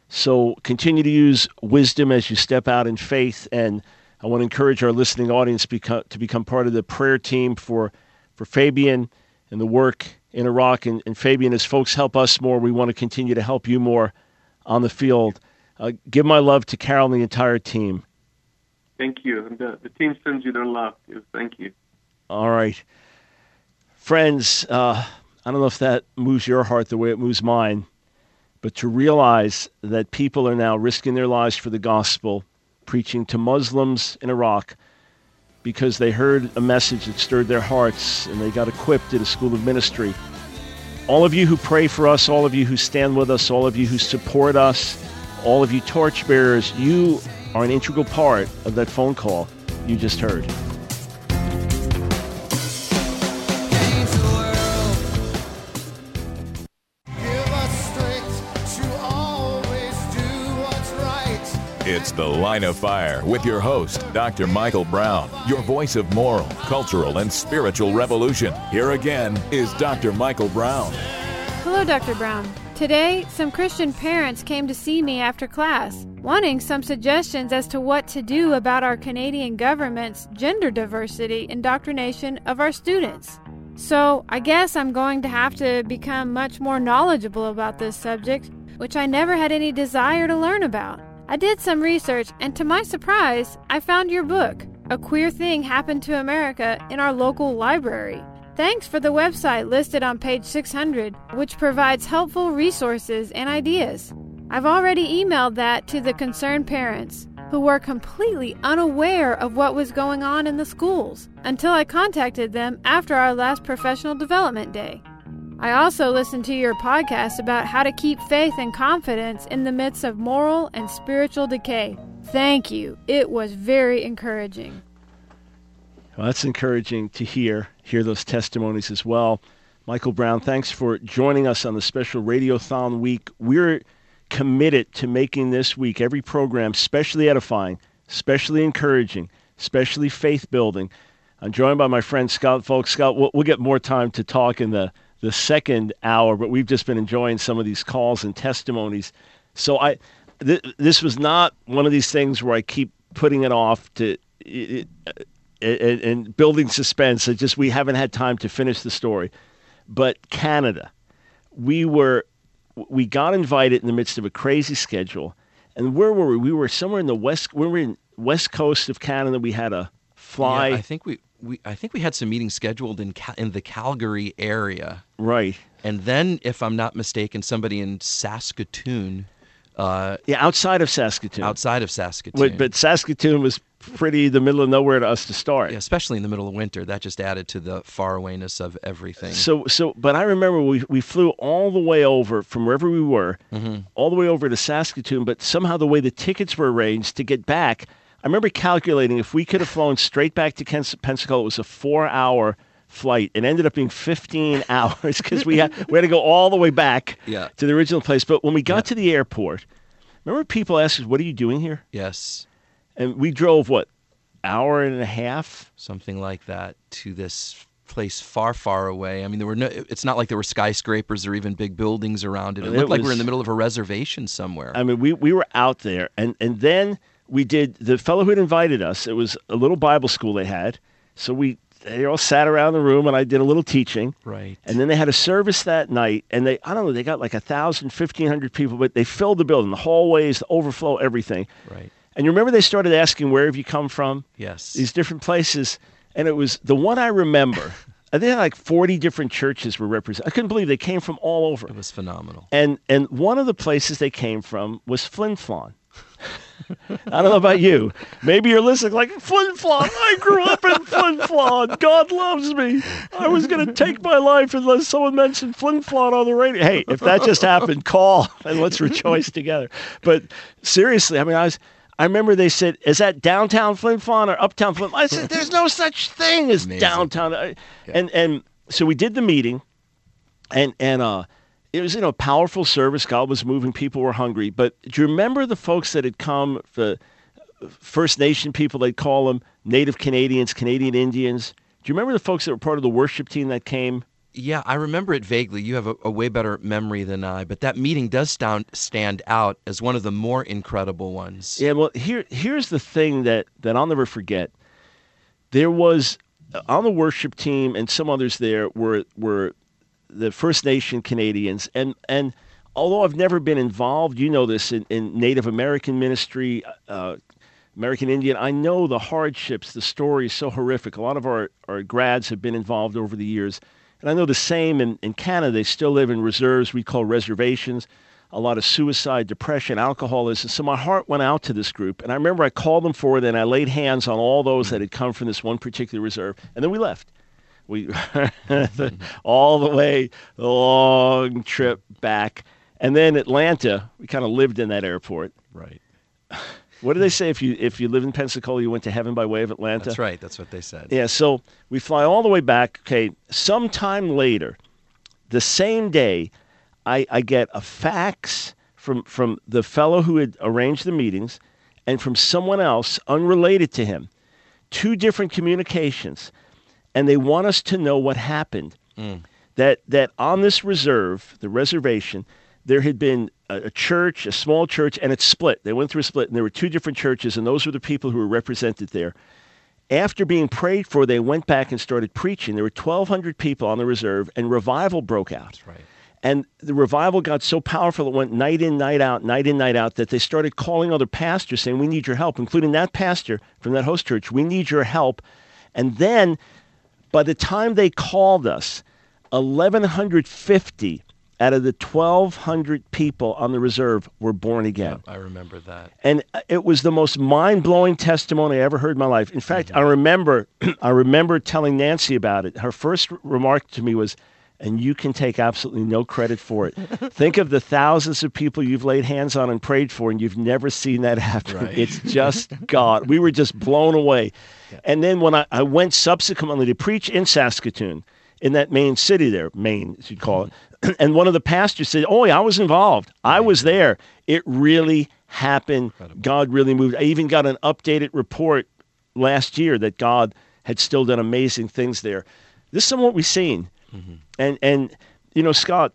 So continue to use wisdom as you step out in faith. And I want to encourage our listening audience become, to become part of the prayer team for, for Fabian and the work in Iraq. And, and Fabian, as folks help us more, we want to continue to help you more on the field. Uh, give my love to Carol and the entire team. Thank you. And the, the team sends you their love, too. Thank you. All right. Friends, uh, I don't know if that moves your heart the way it moves mine, but to realize that people are now risking their lives for the gospel, preaching to Muslims in Iraq because they heard a message that stirred their hearts and they got equipped at a school of ministry. All of you who pray for us, all of you who stand with us, all of you who support us, all of you torchbearers, you are an integral part of that phone call you just heard. It's The Line of Fire with your host, Doctor Michael Brown, your voice of moral, cultural, and spiritual revolution. Here again is Doctor Michael Brown. Hello, Doctor Brown. Today, some Christian parents came to see me after class, wanting some suggestions as to what to do about our Canadian government's gender diversity indoctrination of our students. So, I guess I'm going to have to become much more knowledgeable about this subject, which I never had any desire to learn about. I did some research, and to my surprise, I found your book, A Queer Thing Happened to America, in our local library. Thanks for the website listed on page six hundred, which provides helpful resources and ideas. I've already emailed that to the concerned parents, who were completely unaware of what was going on in the schools, until I contacted them after our last professional development day. I also listened to your podcast about how to keep faith and confidence in the midst of moral and spiritual decay. Thank you. It was very encouraging. Well, that's encouraging to hear, hear those testimonies as well. Michael Brown, thanks for joining us on the special Radiothon week. We're committed to making this week, every program, specially edifying, specially encouraging, specially faith-building. I'm joined by my friend Scott Folk. Scott, we'll, we'll get more time to talk in the the second hour, but we've just been enjoying some of these calls and testimonies. So I, th- this was not one of these things where I keep putting it off to it, it, and building suspense. It just, we haven't had time to finish the story. But Canada, we were, we got invited in the midst of a crazy schedule. And where were we? We were somewhere in the west, we were in west coast of Canada. We had a fly. Yeah, I think we, We, I think we had some meetings scheduled in Cal- in the Calgary area. Right. And then, if I'm not mistaken, somebody in Saskatoon. Uh, yeah, outside of Saskatoon. Outside of Saskatoon. But, but Saskatoon was pretty the middle of nowhere to us to start. Yeah, especially in the middle of winter. That just added to the farawayness of everything. So, so, but I remember we we flew all the way over from wherever we were, mm-hmm. all the way over to Saskatoon, but somehow the way the tickets were arranged to get back, I remember calculating if we could have flown straight back to Pensacola, it was a four-hour flight. It ended up being fifteen hours because we had we had to go all the way back yeah. to the original place. But when we got yeah. to the airport, remember people asked us, "What are you doing here?" Yes. And we drove what, hour and a half, something like that, to this place far, far away. I mean, there were no. It's not like there were skyscrapers or even big buildings around it. It, it looked was, like we were in the middle of a reservation somewhere. I mean, we we were out there, and and then. We did, the fellow who had invited us, it was a little Bible school they had. So we, they all sat around the room and I did a little teaching. Right. And then they had a service that night and they, I don't know, they got like a thousand, fifteen hundred people, but they filled the building, the hallways, the overflow, everything. Right. And you remember they started asking, where have you come from? Yes. These different places. And it was the one I remember. I think like forty different churches were represented. I couldn't believe they came from all over. It was phenomenal. And, and one of the places they came from was Flin Flon. I don't know about you. Maybe you're listening like, Flin Flon, I grew up in Flin Flon. God loves me. I was going to take my life unless someone mentioned Flin Flon on the radio. Hey, if that just happened, call and let's rejoice together. But seriously, I mean, I was, I remember they said, is that downtown Flin Flon or uptown Flin Flon? I said, there's no such thing as Amazing. downtown. Yeah. And and so we did the meeting and, and, uh, it was, you know, a powerful service. God was moving. People were hungry. But do you remember the folks that had come, the First Nation people, they'd call them, Native Canadians, Canadian Indians? Do you remember the folks that were part of the worship team that came Yeah, I remember it vaguely. You have a, a way better memory than I, but that meeting does stand, stand out as one of the more incredible ones. Yeah, well, here here's the thing that, that I'll never forget. There was, on the worship team and some others there were were the First Nation Canadians. And, and although I've never been involved, you know this, in, in Native American ministry, uh, American Indian, I know the hardships, the stories, so horrific. A lot of our, our grads have been involved over the years. And I know the same in, in Canada. They still live in reserves we call reservations, a lot of suicide, depression, alcoholism. So my heart went out to this group. And I remember I called them forward and I laid hands on all those that had come from this one particular reserve. And then we left. We all the way, the long trip back. And then Atlanta, we kind of lived in that airport. Right. What do they say? If you if you live in Pensacola, you went to heaven by way of Atlanta? That's right. That's what they said. Yeah, so we fly all the way back. Okay, sometime later, the same day, I, I get a fax from, from the fellow who had arranged the meetings and from someone else unrelated to him. Two different communications. And they want us to know what happened. Mm. That that on this reserve, the reservation, there had been a, a church, a small church, and it split. They went through a split, and there were two different churches, and those were the people who were represented there. After being prayed for, they went back and started preaching. There were twelve hundred people on the reserve, and revival broke out. That's right. And the revival got so powerful it went night in, night out, night in, night out, that they started calling other pastors saying, we need your help, including that pastor from that host church. We need your help. And then by the time they called us, eleven fifty out of the twelve hundred people on the reserve were born again. Yeah, I remember that. And it was the most mind-blowing testimony I ever heard in my life. In fact, mm-hmm. I remember I remember telling Nancy about it. Her first remark to me was, and you can take absolutely no credit for it. Think of the thousands of people you've laid hands on and prayed for, and you've never seen that happen. Right. It's just God. We were just blown away. Yeah. And then when I, I went subsequently to preach in Saskatoon, in that main city there, Maine, as you'd call it, and one of the pastors said, oh, yeah, I was involved. I was there. It really happened. Incredible. God really moved. I even got an updated report last year that God had still done amazing things there. This is some of what we've seen. Mm-hmm. And, and you know, Scott,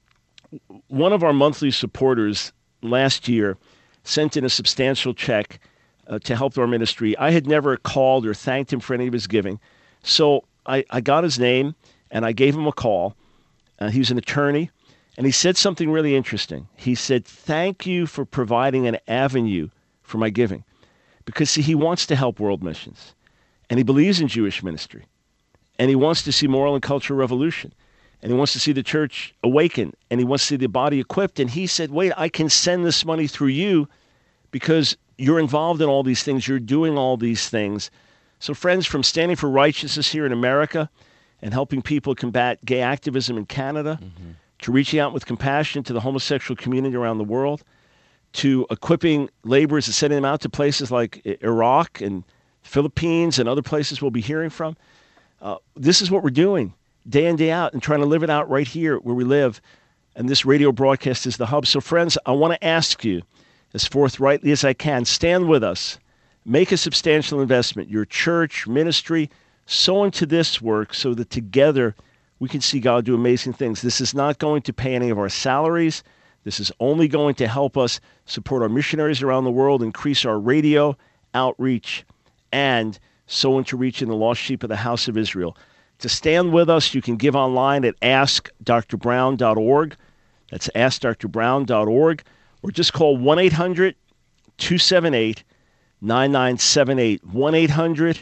one of our monthly supporters last year sent in a substantial check uh, to help our ministry. I had never called or thanked him for any of his giving. So I, I got his name, and I gave him a call. Uh, he was an attorney, and he said something really interesting. He said, thank you for providing an avenue for my giving. Because, see, he wants to help world missions, and he believes in Jewish ministry, and he wants to see moral and cultural revolution, and he wants to see the church awaken, and he wants to see the body equipped. And he said, wait, I can send this money through you because you're involved in all these things. You're doing all these things. So, friends, from Standing for Righteousness here in America and helping people combat gay activism in Canada, mm-hmm. to reaching out with compassion to the homosexual community around the world, to equipping laborers and sending them out to places like Iraq and Philippines and other places we'll be hearing from. Uh, this is what we're doing day in, day out, and trying to live it out right here where we live. And this radio broadcast is the hub. So, friends, I want to ask you, as forthrightly as I can, stand with us. Make a substantial investment, your church, ministry, sow into this work so that together we can see God do amazing things. This is not going to pay any of our salaries. This is only going to help us support our missionaries around the world, increase our radio outreach, and sow into reaching the lost sheep of the house of Israel. To stand with us, you can give online at ask d r brown dot org. That's ask d r brown dot org. Or just call one eight hundred two seven eight nine nine seven eight. one eight hundred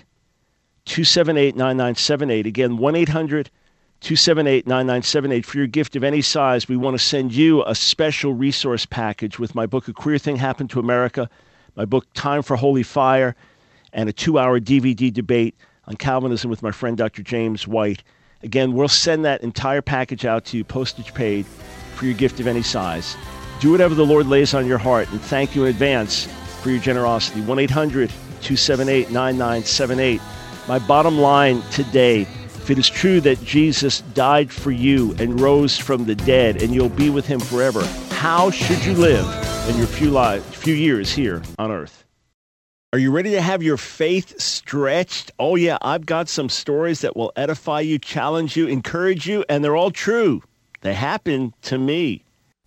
two seven eight nine nine seven eight. Again, one eight hundred two seven eight nine nine seven eight. For your gift of any size, we want to send you a special resource package with my book, A Queer Thing Happened to America, my book, Time for Holy Fire, and a two-hour D V D debate on Calvinism with my friend Doctor James White. Again, we'll send that entire package out to you, postage paid, for your gift of any size. Do whatever the Lord lays on your heart, and thank you in advance for your generosity. one eight hundred two seven eight nine nine seven eight. My bottom line today, if it is true that Jesus died for you and rose from the dead and you'll be with him forever, how should you live in your few, lives, few years here on earth? Are you ready to have your faith stretched? Oh, yeah, I've got some stories that will edify you, challenge you, encourage you, and they're all true. They happened to me.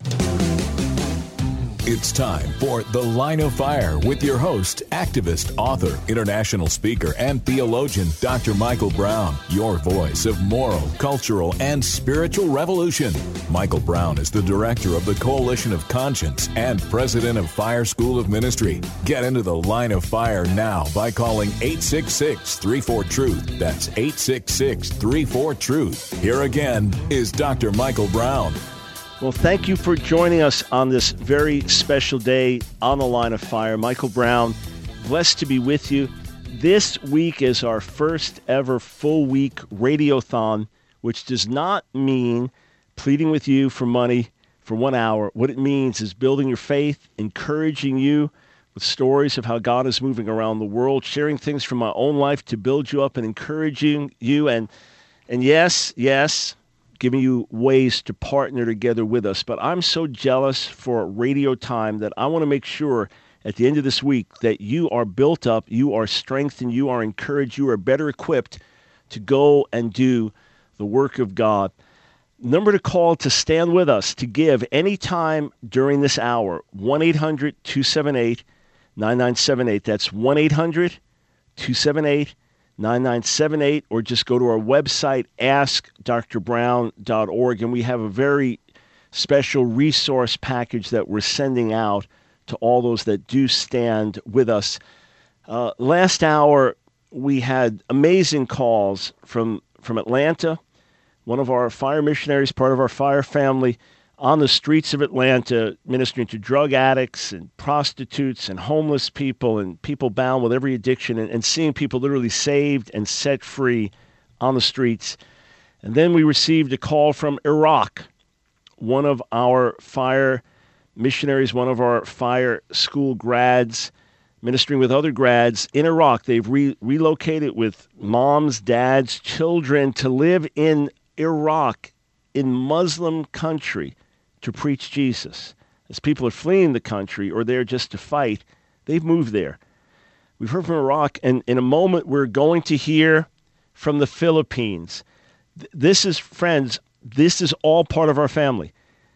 It's time for The Line of Fire with your host, activist, author, international speaker, and theologian, Doctor Michael Brown, your voice of moral, cultural, and spiritual revolution. Michael Brown is the director of the Coalition of Conscience and president of Fire School of Ministry. Get into The Line of Fire now by calling eight six six, three four, truth. That's eight six six, three four, truth. Here again is Doctor Michael Brown. Well, thank you for joining us on this very special day on The Line of Fire. Michael Brown, blessed to be with you. This week is our first ever full week radiothon, which does not mean pleading with you for money for one hour. What it means is building your faith, encouraging you with stories of how God is moving around the world, sharing things from my own life to build you up and encouraging you. And, and yes, yes, giving you ways to partner together with us. But I'm so jealous for radio time that I want to make sure at the end of this week that you are built up, you are strengthened, you are encouraged, you are better equipped to go and do the work of God. Number to call to stand with us, to give anytime during this hour, one eight hundred, two seven eight, nine nine seven eight. That's one eight hundred, two seven eight, nine nine seven eight, or just go to our website, ask dr brown dot org, and we have a very special resource package that we're sending out to all those that do stand with us. Uh, last hour, we had amazing calls from, from Atlanta. One of our fire missionaries, part of our fire family, on the streets of Atlanta, ministering to drug addicts and prostitutes and homeless people and people bound with every addiction, and, and seeing people literally saved and set free on the streets. And then we received a call from Iraq. One of our fire missionaries, one of our fire school grads, ministering with other grads in Iraq. They've re- relocated with moms, dads, children to live in Iraq, in Muslim country, to preach Jesus. As people are fleeing the country or there just to fight, they've moved there. We've heard from Iraq, and in a moment we're going to hear from the Philippines. This is, friends, this is all part of our family.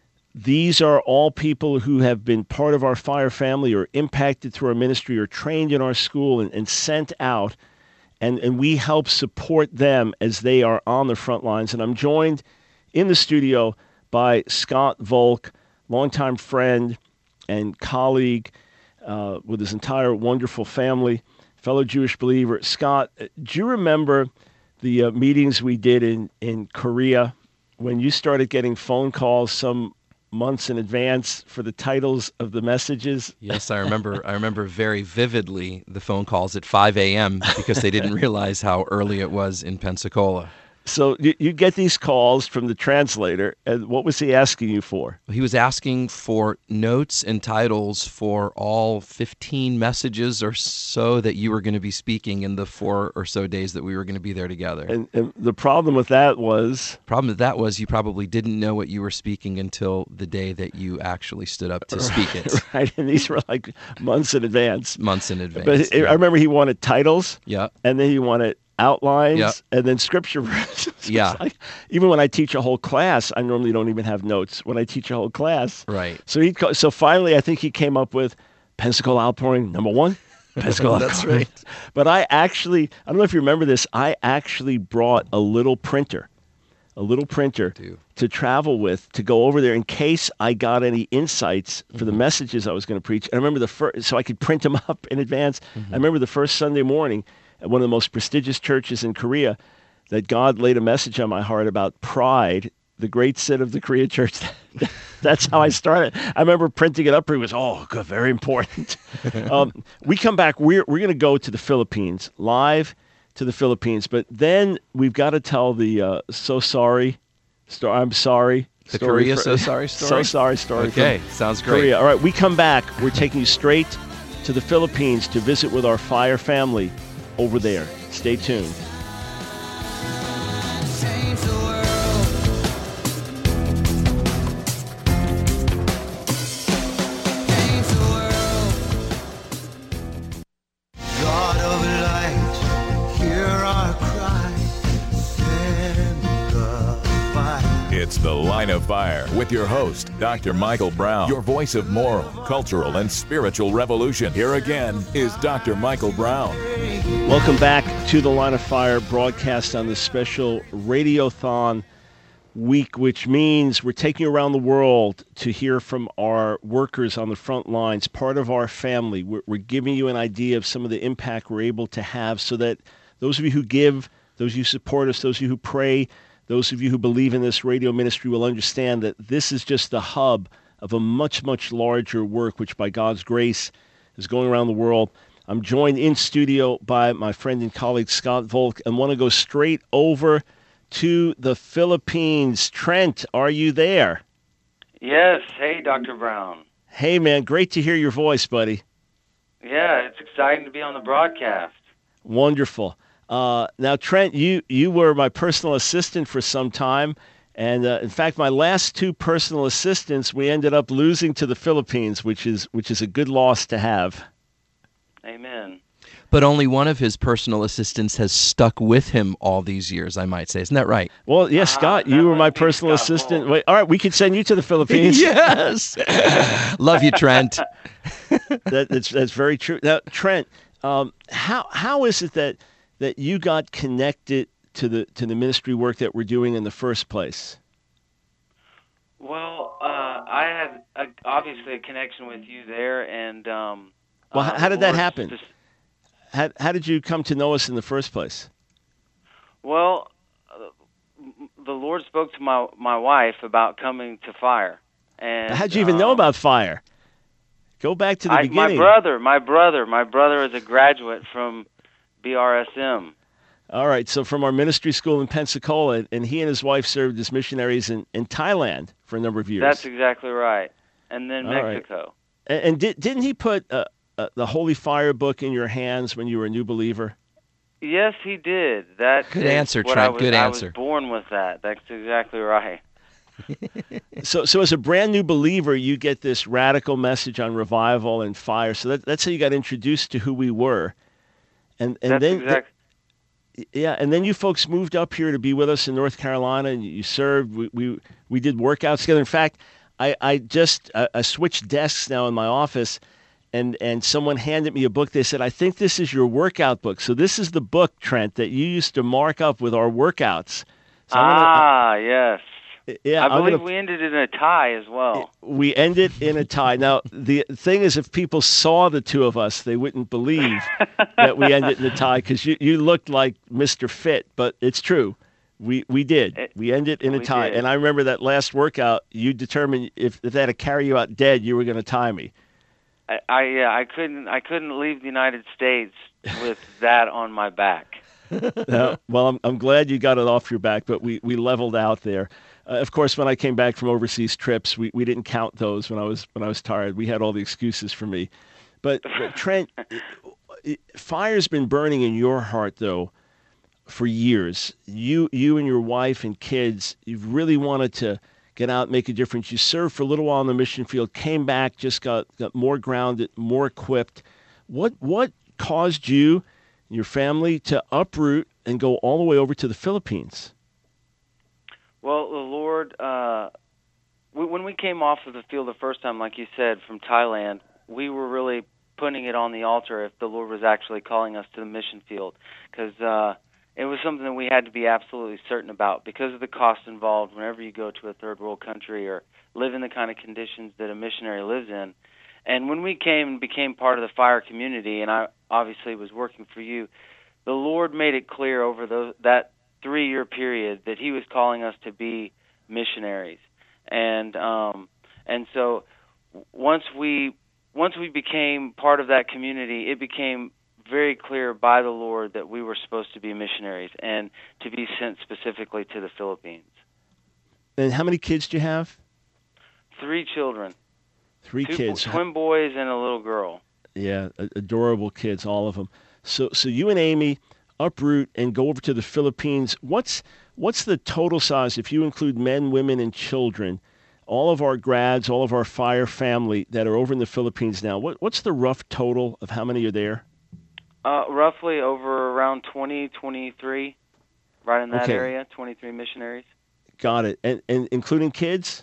These are all people who have been part of our fire family or impacted through our ministry or trained in our school and, and sent out, and, and we help support them as they are on the front lines. And I'm joined in the studio by Scott Volk, longtime friend and colleague uh, with his entire wonderful family, fellow Jewish believer. Scott, do you remember the uh, meetings we did in, in Korea when you started getting phone calls some months in advance for the titles of the messages? Yes, I remember. I remember very vividly the phone calls at five a.m. because they didn't realize how early it was in Pensacola. So you, you get these calls from the translator, and what was he asking you for? He was asking for notes and titles for all fifteen messages or so that you were going to be speaking in the four or so days that we were going to be there together. And, and the problem with that was? The problem with that was you probably didn't know what you were speaking until the day that you actually stood up to right, speak it. Right, and these were like months in advance. Months in advance. But yeah. I remember he wanted titles, yeah, and then he wanted outlines, yep. and then scripture verses. Yeah. Like, even when I teach a whole class, I normally don't even have notes when I teach a whole class. Right. So he so finally, I think he came up with Pensacola Outpouring number one. Pensacola. That's right. But I actually, I don't know if you remember this, I actually brought a little printer, a little printer to travel with, to go over there in case I got any insights for mm-hmm. the messages I was going to preach. And I remember the first, so I could print them up in advance. Mm-hmm. I remember the first Sunday morning at one of the most prestigious churches in Korea, that God laid a message on my heart about pride, the great sin of the Korea church. That's how I started. I remember printing it up. It was, oh, good, very important. um, we come back. We're we're going to go to the Philippines, live to the Philippines. But then we've got to tell the uh, so sorry story. I'm sorry. The Korea for, so sorry story? So sorry story. Okay, sounds great. Korea. All right, we come back. We're taking you straight to the Philippines to visit with our fire family over there. Stay tuned. It's The Line of Fire with your host, Doctor Michael Brown, your voice of moral, cultural, and spiritual revolution. Here again is Doctor Michael Brown. Welcome back to The Line of Fire broadcast on this special Radiothon week, which means we're taking you around the world to hear from our workers on the front lines, part of our family. We're, we're giving you an idea of some of the impact we're able to have so that those of you who give, those of you who support us, those of you who pray, those of you who believe in this radio ministry will understand that this is just the hub of a much, much larger work, which by God's grace is going around the world. I'm joined in studio by my friend and colleague, Scott Volk, and want to go straight over to the Philippines. Trent, are you there? Yes. Hey, Doctor Brown. Hey, man. Great to hear your voice, buddy. Yeah, it's exciting to be on the broadcast. Wonderful. Uh, now, Trent, you, you were my personal assistant for some time. And uh, in fact, my last two personal assistants, we ended up losing to the Philippines, which is which is a good loss to have. Amen. But only one of his personal assistants has stuck with him all these years, I might say. Isn't that right? Well, yes, Scott, uh, you were my be personal Scott assistant. Volk. Wait, all right, we could send you to the Philippines. Yes. Love you, Trent. that, that's that's very true. Now, Trent, um, how how is it that that you got connected to the to the ministry work that we're doing in the first place? Well, uh, I had a, obviously a connection with you there, and um, Well, uh, how, how did that Lord happen? spec- How how did you come to know us in the first place? Well, uh, the Lord spoke to my my wife about coming to Fire, and How'd you even know um, about Fire? Go back to the I, beginning. My brother, my brother, my brother is a graduate from B R S M. All right, so from our ministry school in Pensacola, and he and his wife served as missionaries in, in Thailand for a number of years. That's exactly right. And then All right. Mexico. And, and did, didn't he put uh, uh, the Holy Fire book in your hands when you were a new believer? Yes, he did. That Good is answer, what Trent. I was, Good I answer. was born with that. That's exactly right. So, so as a brand new believer, you get this radical message on revival and fire. So that, that's how you got introduced to who we were, and and That's then exact- yeah, and then you folks moved up here to be with us in North Carolina, and you served. We we, we did workouts together. In fact, I I just I, I switched desks now in my office, and and someone handed me a book. They said, "I think this is your workout book." So this is the book, Trent, that you used to mark up with our workouts. So I'm gonna- ah, yes. yeah, I I'm believe gonna- we ended in a tie as well. We ended in a tie. Now, the thing is, if people saw the two of us, they wouldn't believe that we ended in a tie because you, you looked like Mister Fit, but it's true. We we did. It- we ended in a we tie. did. And I remember that last workout, you determined if, if they had to carry you out dead, you were going to tie me. I, I yeah, I couldn't I couldn't leave the United States with that on my back. Uh, well, I'm, I'm glad you got it off your back, but we, we leveled out there. Uh, of course, when I came back from overseas trips, we, we didn't count those when I was when I was tired. We had all the excuses for me. But, but Trent, fire's been burning in your heart, though, for years. You you and your wife and kids, you've really wanted to get out and make a difference. You served for a little while on the mission field, came back, just got, got more grounded, more equipped. What what caused you and your family to uproot and go all the way over to the Philippines? Well, the Lord, uh, we, when we came off of the field the first time, like you said, from Thailand, we were really putting it on the altar if the Lord was actually calling us to the mission field, because uh, it was something that we had to be absolutely certain about because of the cost involved whenever you go to a third world country or live in the kind of conditions that a missionary lives in. And when we came and became part of the Fire community, and I obviously was working for you, the Lord made it clear over those, that three-year period that He was calling us to be missionaries, and um, and so once we once we became part of that community, it became very clear by the Lord that we were supposed to be missionaries and to be sent specifically to the Philippines. And how many kids do you have? Three children, Three two kids. twin boys and a little girl. Yeah, a- adorable kids, all of them. So, so you and Amy uproot and go over to the Philippines. What's what's the total size, if you include men, women, and children, all of our grads, all of our fire family that are over in the Philippines now? What what's the rough total of how many are there? Uh, roughly over around twenty, twenty-three, right in that Okay. area, twenty-three missionaries. Got it. And, and including kids?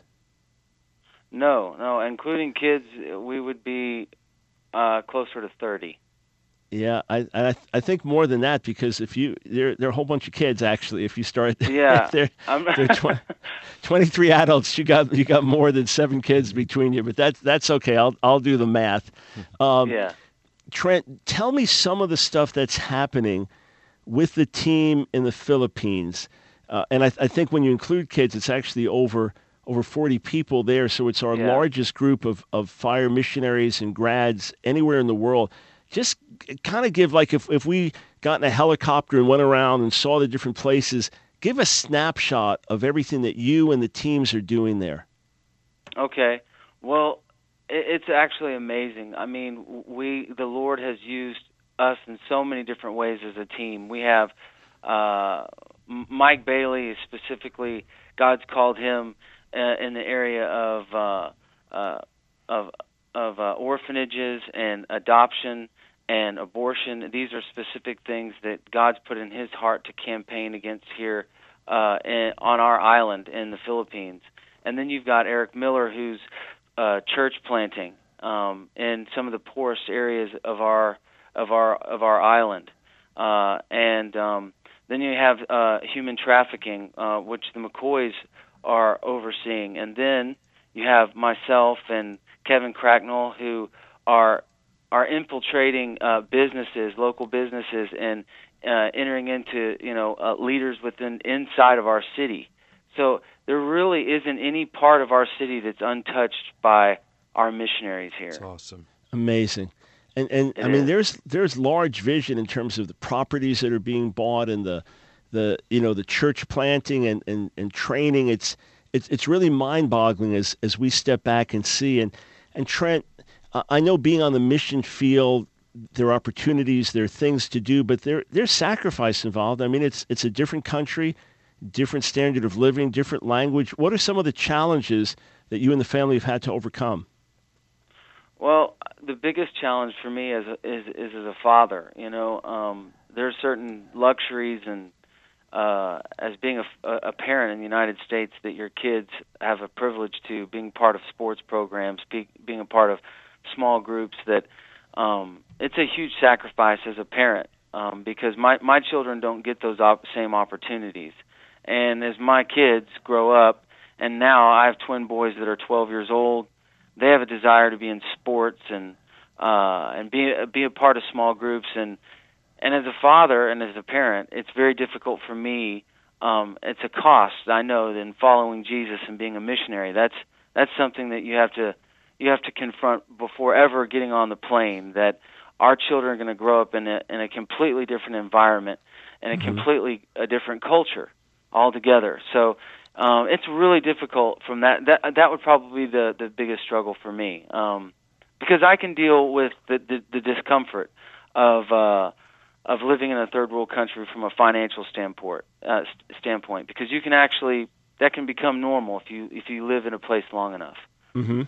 No, no, including kids, we would be uh, closer to thirty. Yeah, I, I I think more than that, because if you there there are a whole bunch of kids actually. If you start, yeah, there there are twenty, twenty-three adults. You got you got more than seven kids between you, but that's that's okay. I'll I'll do the math. Um, yeah, Trent, tell me some of the stuff that's happening with the team in the Philippines, uh, and I, I think when you include kids, it's actually over over forty people there. So it's our yeah. largest group of of fire missionaries and grads anywhere in the world. Just kind of give, like, if, if we got in a helicopter and went around and saw the different places, give a snapshot of everything that you and the teams are doing there. Okay. Well, it's actually amazing. I mean, we the Lord has used us in so many different ways as a team. We have uh, Mike Bailey specifically. God's called him uh, in the area of uh, uh, of of uh, orphanages and adoption and abortion. These are specific things that God's put in his heart to campaign against here uh, in, on our island in the Philippines. And then you've got Eric Miller, who's uh, church planting um, in some of the poorest areas of our of our of our island. Uh, and um, then you have uh, human trafficking, uh, which the McCoys are overseeing. And then you have myself and Kevin Cracknell, who are are infiltrating uh, businesses, local businesses, and uh, entering into you know uh, leaders within inside of our city. So there really isn't any part of our city that's untouched by our missionaries here. That's awesome, amazing, and and it I mean is. there's there's large vision in terms of the properties that are being bought and the the you know the church planting and, and, and training. It's it's it's really mind-boggling as as we step back and see. And and Trent, I know being on the mission field, there are opportunities, there are things to do, but there there's sacrifice involved. I mean, it's it's a different country, different standard of living, different language. What are some of the challenges that you and the family have had to overcome? Well, the biggest challenge for me as a, is is as a father. You know, um, there are certain luxuries and uh, as being a, a parent in the United States that your kids have a privilege to, being part of sports programs, be, being a part of small groups, that um, it's a huge sacrifice as a parent um, because my, my children don't get those op- same opportunities. And as my kids grow up, and now I have twin boys that are twelve years old, they have a desire to be in sports and uh, and be be a part of small groups. And and as a father and as a parent, it's very difficult for me. Um, it's a cost, I know, in following Jesus and being a missionary. That's that's something that you have to you have to confront before ever getting on the plane. That our children are going to grow up in a in a completely different environment and a mm-hmm. completely a different culture altogether. So. Um, it's really difficult from that. That that would probably be the, the biggest struggle for me, um, because I can deal with the, the, the discomfort of uh, of living in a third world country from a financial standpoint. Uh, standpoint, because you can actually that can become normal if you if you live in a place long enough. Mm-hmm.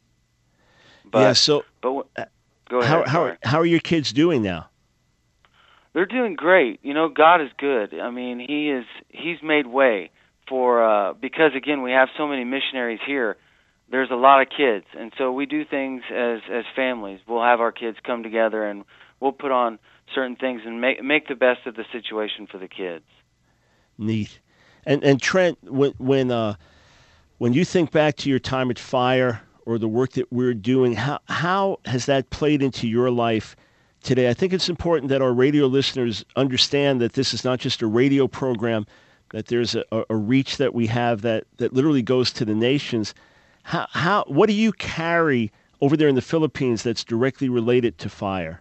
But, yeah. So, but go ahead. How how how are your kids doing now? They're doing great. You know, God is good. I mean, He is He's made way. For uh, because again we have so many missionaries here, there's a lot of kids, and so we do things as as families. We'll have our kids come together, and we'll put on certain things and make make the best of the situation for the kids. Neat. And and Trent, when when uh, when you think back to your time at Fire or the work that we're doing, how how has that played into your life today? I think it's important that our radio listeners understand that this is not just a radio program, that there's a, a reach that we have that, that literally goes to the nations. How, how, what do you carry over there in the Philippines that's directly related to Fire?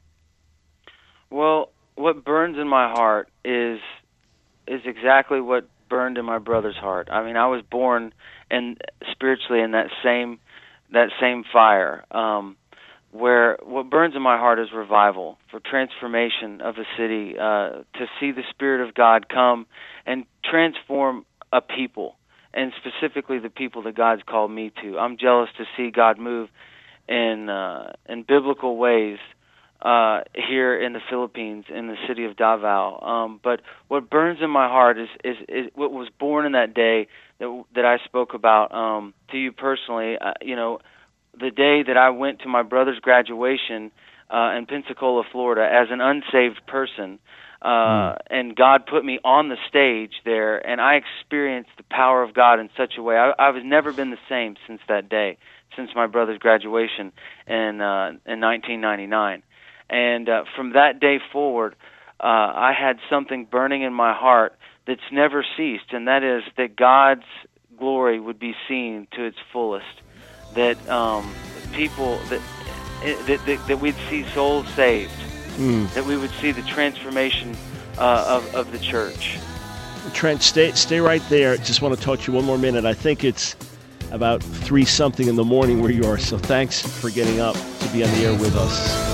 Well, what burns in my heart is is exactly what burned in my brother's heart. I mean, I was born and spiritually in that same that same fire. Um, where what burns in my heart is revival, for transformation of a city, uh, to see the Spirit of God come and transform a people, and specifically the people that God's called me to. I'm jealous to see God move in uh, in biblical ways uh, here in the Philippines, in the city of Davao. Um, but what burns in my heart is, is, is what was born in that day that, that I spoke about um, to you personally. Uh, you know, the day that I went to my brother's graduation uh, in Pensacola, Florida, as an unsaved person, uh, mm. and God put me on the stage there, and I experienced the power of God in such a way. I, I've never been the same since that day, since my brother's graduation in uh, in nineteen ninety-nine. And uh, from that day forward, uh, I had something burning in my heart that's never ceased, and that is that God's glory would be seen to its fullest. That um, people that, that that that we'd see souls saved, mm. that we would see the transformation uh, of of the church. Trent, stay stay right there. Just want to talk to you one more minute. I think it's about three something in the morning where you are. So thanks for getting up to be on the air with us.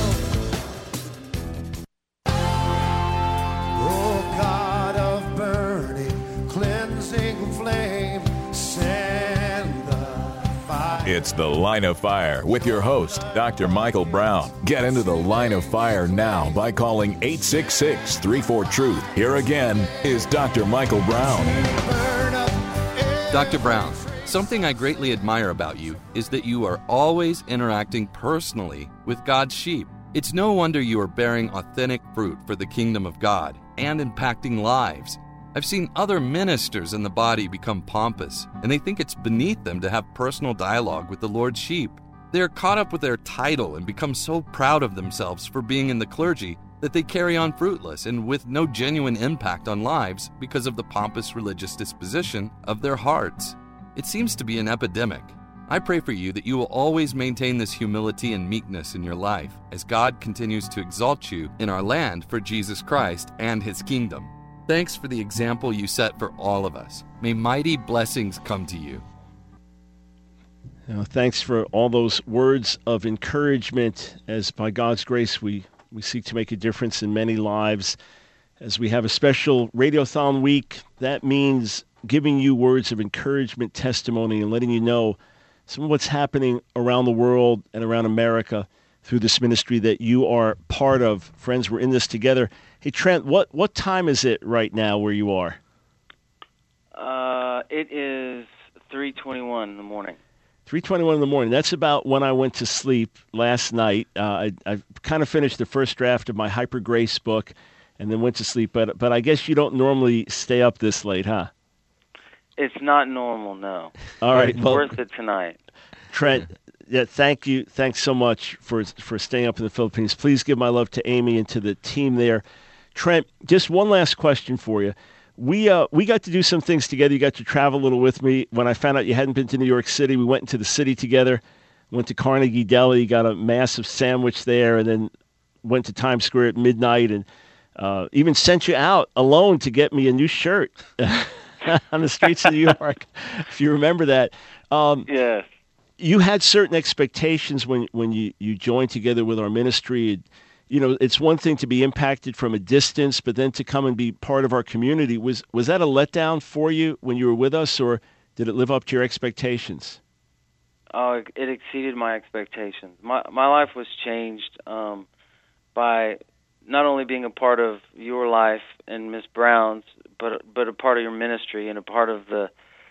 It's The Line of Fire with your host, Doctor Michael Brown. Get into the Line of Fire now by calling eight six six, three four, truth. Here again is Doctor Michael Brown. Doctor Brown, something I greatly admire about you is that you are always interacting personally with God's sheep. It's no wonder you are bearing authentic fruit for the kingdom of God and impacting lives. I've seen other ministers in the body become pompous, and they think it's beneath them to have personal dialogue with the Lord's sheep. They are caught up with their title and become so proud of themselves for being in the clergy that they carry on fruitless and with no genuine impact on lives because of the pompous religious disposition of their hearts. It seems to be an epidemic. I pray for you that you will always maintain this humility and meekness in your life as God continues to exalt you in our land for Jesus Christ and His kingdom. Thanks for the example you set for all of us. May mighty blessings come to you. You know, thanks for all those words of encouragement as by God's grace we, we seek to make a difference in many lives. As we have a special Radiothon week, that means giving you words of encouragement, testimony, and letting you know some of what's happening around the world and around America through this ministry that you are part of. Friends, we're in this together. Hey, Trent, what, what time is it right now where you are? Uh, it is three twenty-one in the morning. three twenty-one in the morning. That's about when I went to sleep last night. Uh, I, I kind of finished the first draft of my Hyper Grace book and then went to sleep. But but I guess you don't normally stay up this late, huh? It's not normal, no. All right. It's well, worth it tonight. Trent, yeah, thank you. Thanks so much for for staying up in the Philippines. Please give my love to Amy and to the team there. Trent, just one last question for you. We uh we got to do some things together. You got to travel a little with me. When I found out you hadn't been to New York City, we went into the city together, went to Carnegie Deli, got a massive sandwich there, and then went to Times Square at midnight and uh, even sent you out alone to get me a new shirt on the streets of New York, if you remember that. Um, yes. You had certain expectations when, when you, you joined together with our ministry. You know, it's one thing to be impacted from a distance, but then to come and be part of our community. Was was that a letdown for you when you were with us, or did it live up to your expectations? Oh, it, it exceeded my expectations. My my life was changed um, by not only being a part of your life and Miss Brown's, but but a part of your ministry and a part of the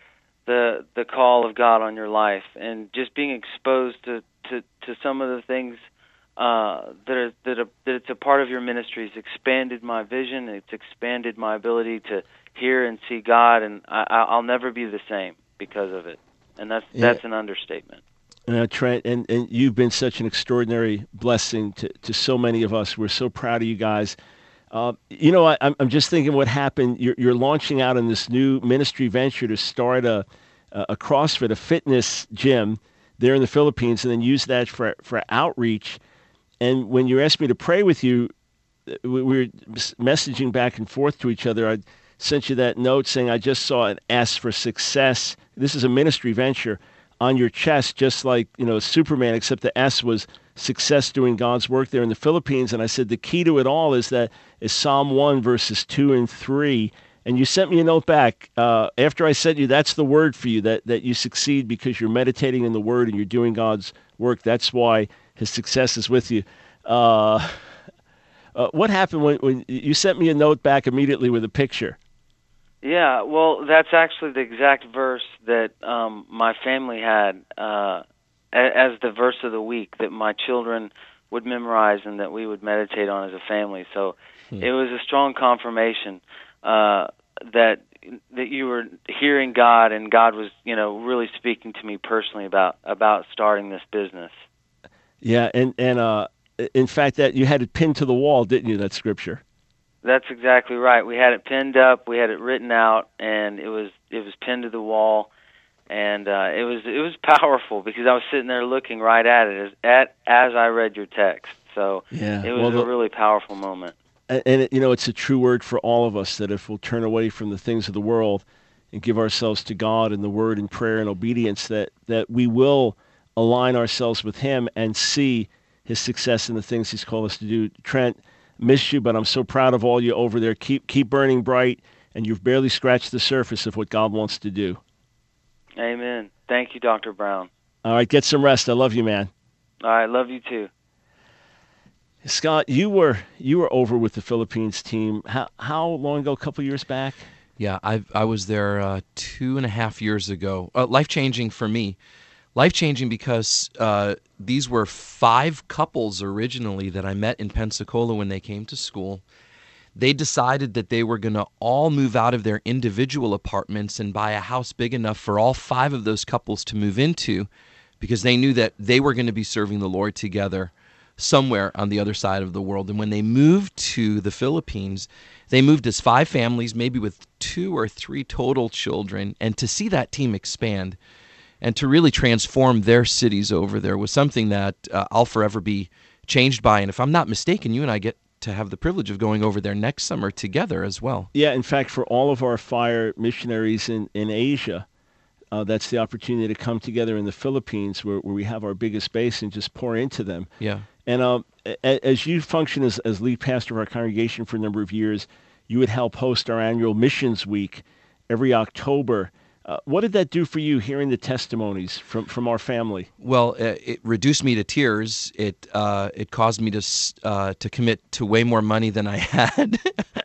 the the call of God on your life, and just being exposed to, to, to some of the things Uh, that are, that, are, that it's a part of your ministry. It's expanded my vision. It's expanded my ability to hear and see God, and I, I'll never be the same because of it. And that's yeah. that's an understatement. Uh, Trent, and, and you've been such an extraordinary blessing to, to so many of us. We're so proud of you guys. Uh, you know, I, I'm just thinking what happened. You're, you're launching out in this new ministry venture to start a, a CrossFit, a fitness gym there in the Philippines, and then use that for for outreach. And when you asked me to pray with you, we were messaging back and forth to each other. I sent you that note saying, I just saw an S for success. This is a ministry venture on your chest, just like, you know, Superman, except the S was success doing God's work there in the Philippines. And I said, the key to it all is that is Psalm one, verses two and three. And you sent me a note back uh, after I sent you, that's the word for you, that, that you succeed because you're meditating in the word and you're doing God's work. That's why his success is with you. Uh, Uh, what happened when, when you sent me a note back immediately with a picture? Yeah, well, that's actually the exact verse that um, my family had uh, as the verse of the week that my children would memorize and that we would meditate on as a family. So hmm. it was a strong confirmation uh, that that you were hearing God, and God was, you know, really speaking to me personally about about starting this business. Yeah, and and uh, in fact, that you had it pinned to the wall, didn't you? That scripture. That's exactly right. We had it pinned up, we had it written out, and it was it was pinned to the wall, and uh, it was it was powerful because I was sitting there looking right at it as at as I read your text. So yeah, it was well, the, a really powerful moment. And, and it, you know, it's a true word for all of us that if we'll turn away from the things of the world and give ourselves to God and the Word and prayer and obedience, that that we will align ourselves with Him and see His success in the things He's called us to do. Trent, miss you, but I'm so proud of all you over there. Keep keep burning bright, and you've barely scratched the surface of what God wants to do. Amen. Thank you, Doctor Brown. All right, get some rest. I love you, man. All right, love you too. Scott, you were you were over with the Philippines team. How how long ago? A couple years back? Yeah, I I was there uh, two and a half years ago. Uh, life changing for me. Life changing because uh, these were five couples originally that I met in Pensacola when they came to school. They decided that they were going to all move out of their individual apartments and buy a house big enough for all five of those couples to move into, because they knew that they were going to be serving the Lord together somewhere on the other side of the world. And when they moved to the Philippines, they moved as five families, maybe with two or three total children. And to see that team expand and to really transform their cities over there was something that uh, I'll forever be changed by. And if I'm not mistaken, you and I get to have the privilege of going over there next summer together as well. Yeah, in fact, for all of our fire missionaries in, in Asia, uh, that's the opportunity to come together in the Philippines where, where we have our biggest base and just pour into them. Yeah. And uh, as you function as, as lead pastor of our congregation for a number of years, you would help host our annual Missions Week every October. Uh, what did that do for you, hearing the testimonies from, from our family? Well, it, it reduced me to tears. It uh, it caused me to uh, to commit to way more money than I had,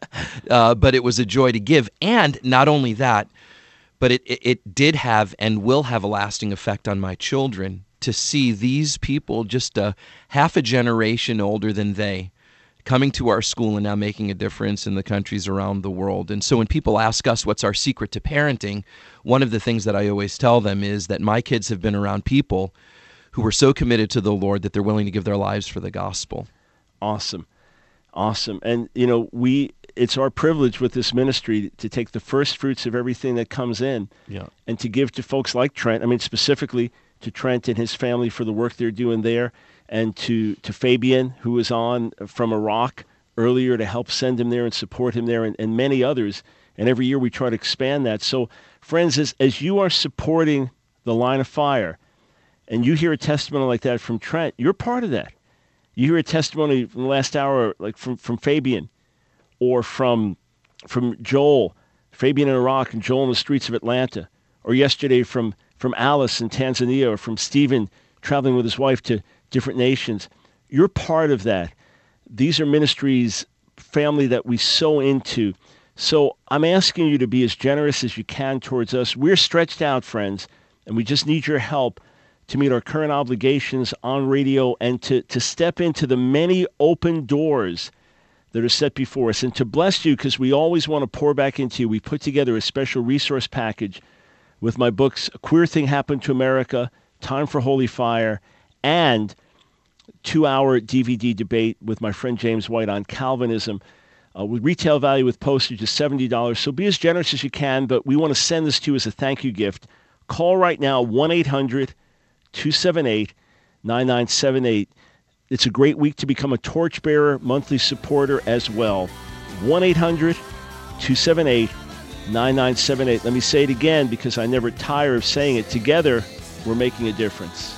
uh, but it was a joy to give. And not only that, but it, it, it did have and will have a lasting effect on my children to see these people just a half a generation older than they coming to our school and now making a difference in the countries around the world. And so when people ask us what's our secret to parenting, one of the things that I always tell them is that my kids have been around people who were so committed to the Lord that they're willing to give their lives for the gospel. Awesome. Awesome. And, you know, we it's our privilege with this ministry to take the first fruits of everything that comes in yeah. and to give to folks like Trent. I mean, specifically to Trent and his family for the work they're doing there, and to, to Fabian, who was on from Iraq earlier, to help send him there and support him there, and, and many others. And every year we try to expand that. So, friends, as, as you are supporting the Line of Fire, and you hear a testimony like that from Trent, you're part of that. You hear a testimony from the last hour, like from, from Fabian, or from from Joel, Fabian in Iraq and Joel in the streets of Atlanta, or yesterday from, from Alice in Tanzania, or from Stephen traveling with his wife to different nations. You're part of that. These are ministries, family that we sow into. So I'm asking you to be as generous as you can towards us. We're stretched out, friends, and we just need your help to meet our current obligations on radio and to, to step into the many open doors that are set before us. And to bless you, because we always want to pour back into you, we put together a special resource package with my books, A Queer Thing Happened to America, Time for Holy Fire, and two-hour D V D debate with my friend James White on Calvinism. Uh, with retail value with postage is seventy dollars. So be as generous as you can, but we want to send this to you as a thank you gift. Call right now, one eight hundred two seven eight nine nine seven eight. It's a great week to become a torchbearer, monthly supporter as well. one eight hundred two seven eight nine nine seven eight. Let me say it again because I never tire of saying it. Together, we're making a difference.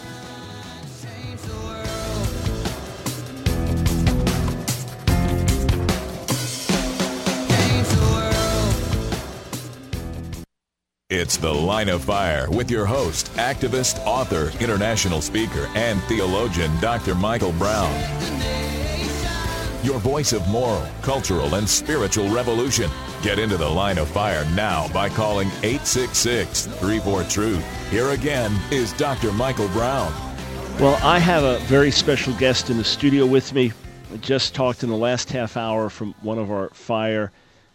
It's The Line of Fire with your host, activist, author, international speaker, and theologian, Doctor Michael Brown. your voice of moral, cultural, and spiritual revolution. Get into the line of fire now by calling eight six six, three four, truth. Here again is Doctor Michael Brown. Well, I have a very special guest in the studio with me. I just talked in the last half hour from one of our fire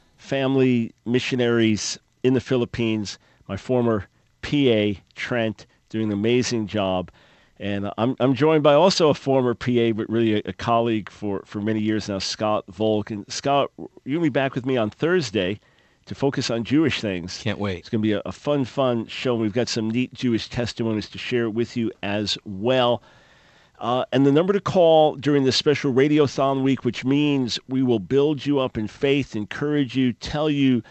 family missionaries in the Philippines, my former P A, Trent, doing an amazing job. And I'm I'm joined by also a former P A, but really a, a colleague for, for many years now, Scott Volk. And Scott, you're going to be back with me on Thursday to focus on Jewish things. Can't wait. It's going to be a, a fun, fun show. We've got some neat Jewish testimonies to share with you as well. Uh, and the number to call during this special Radiothon week, which means we will build you up in faith, encourage you, tell you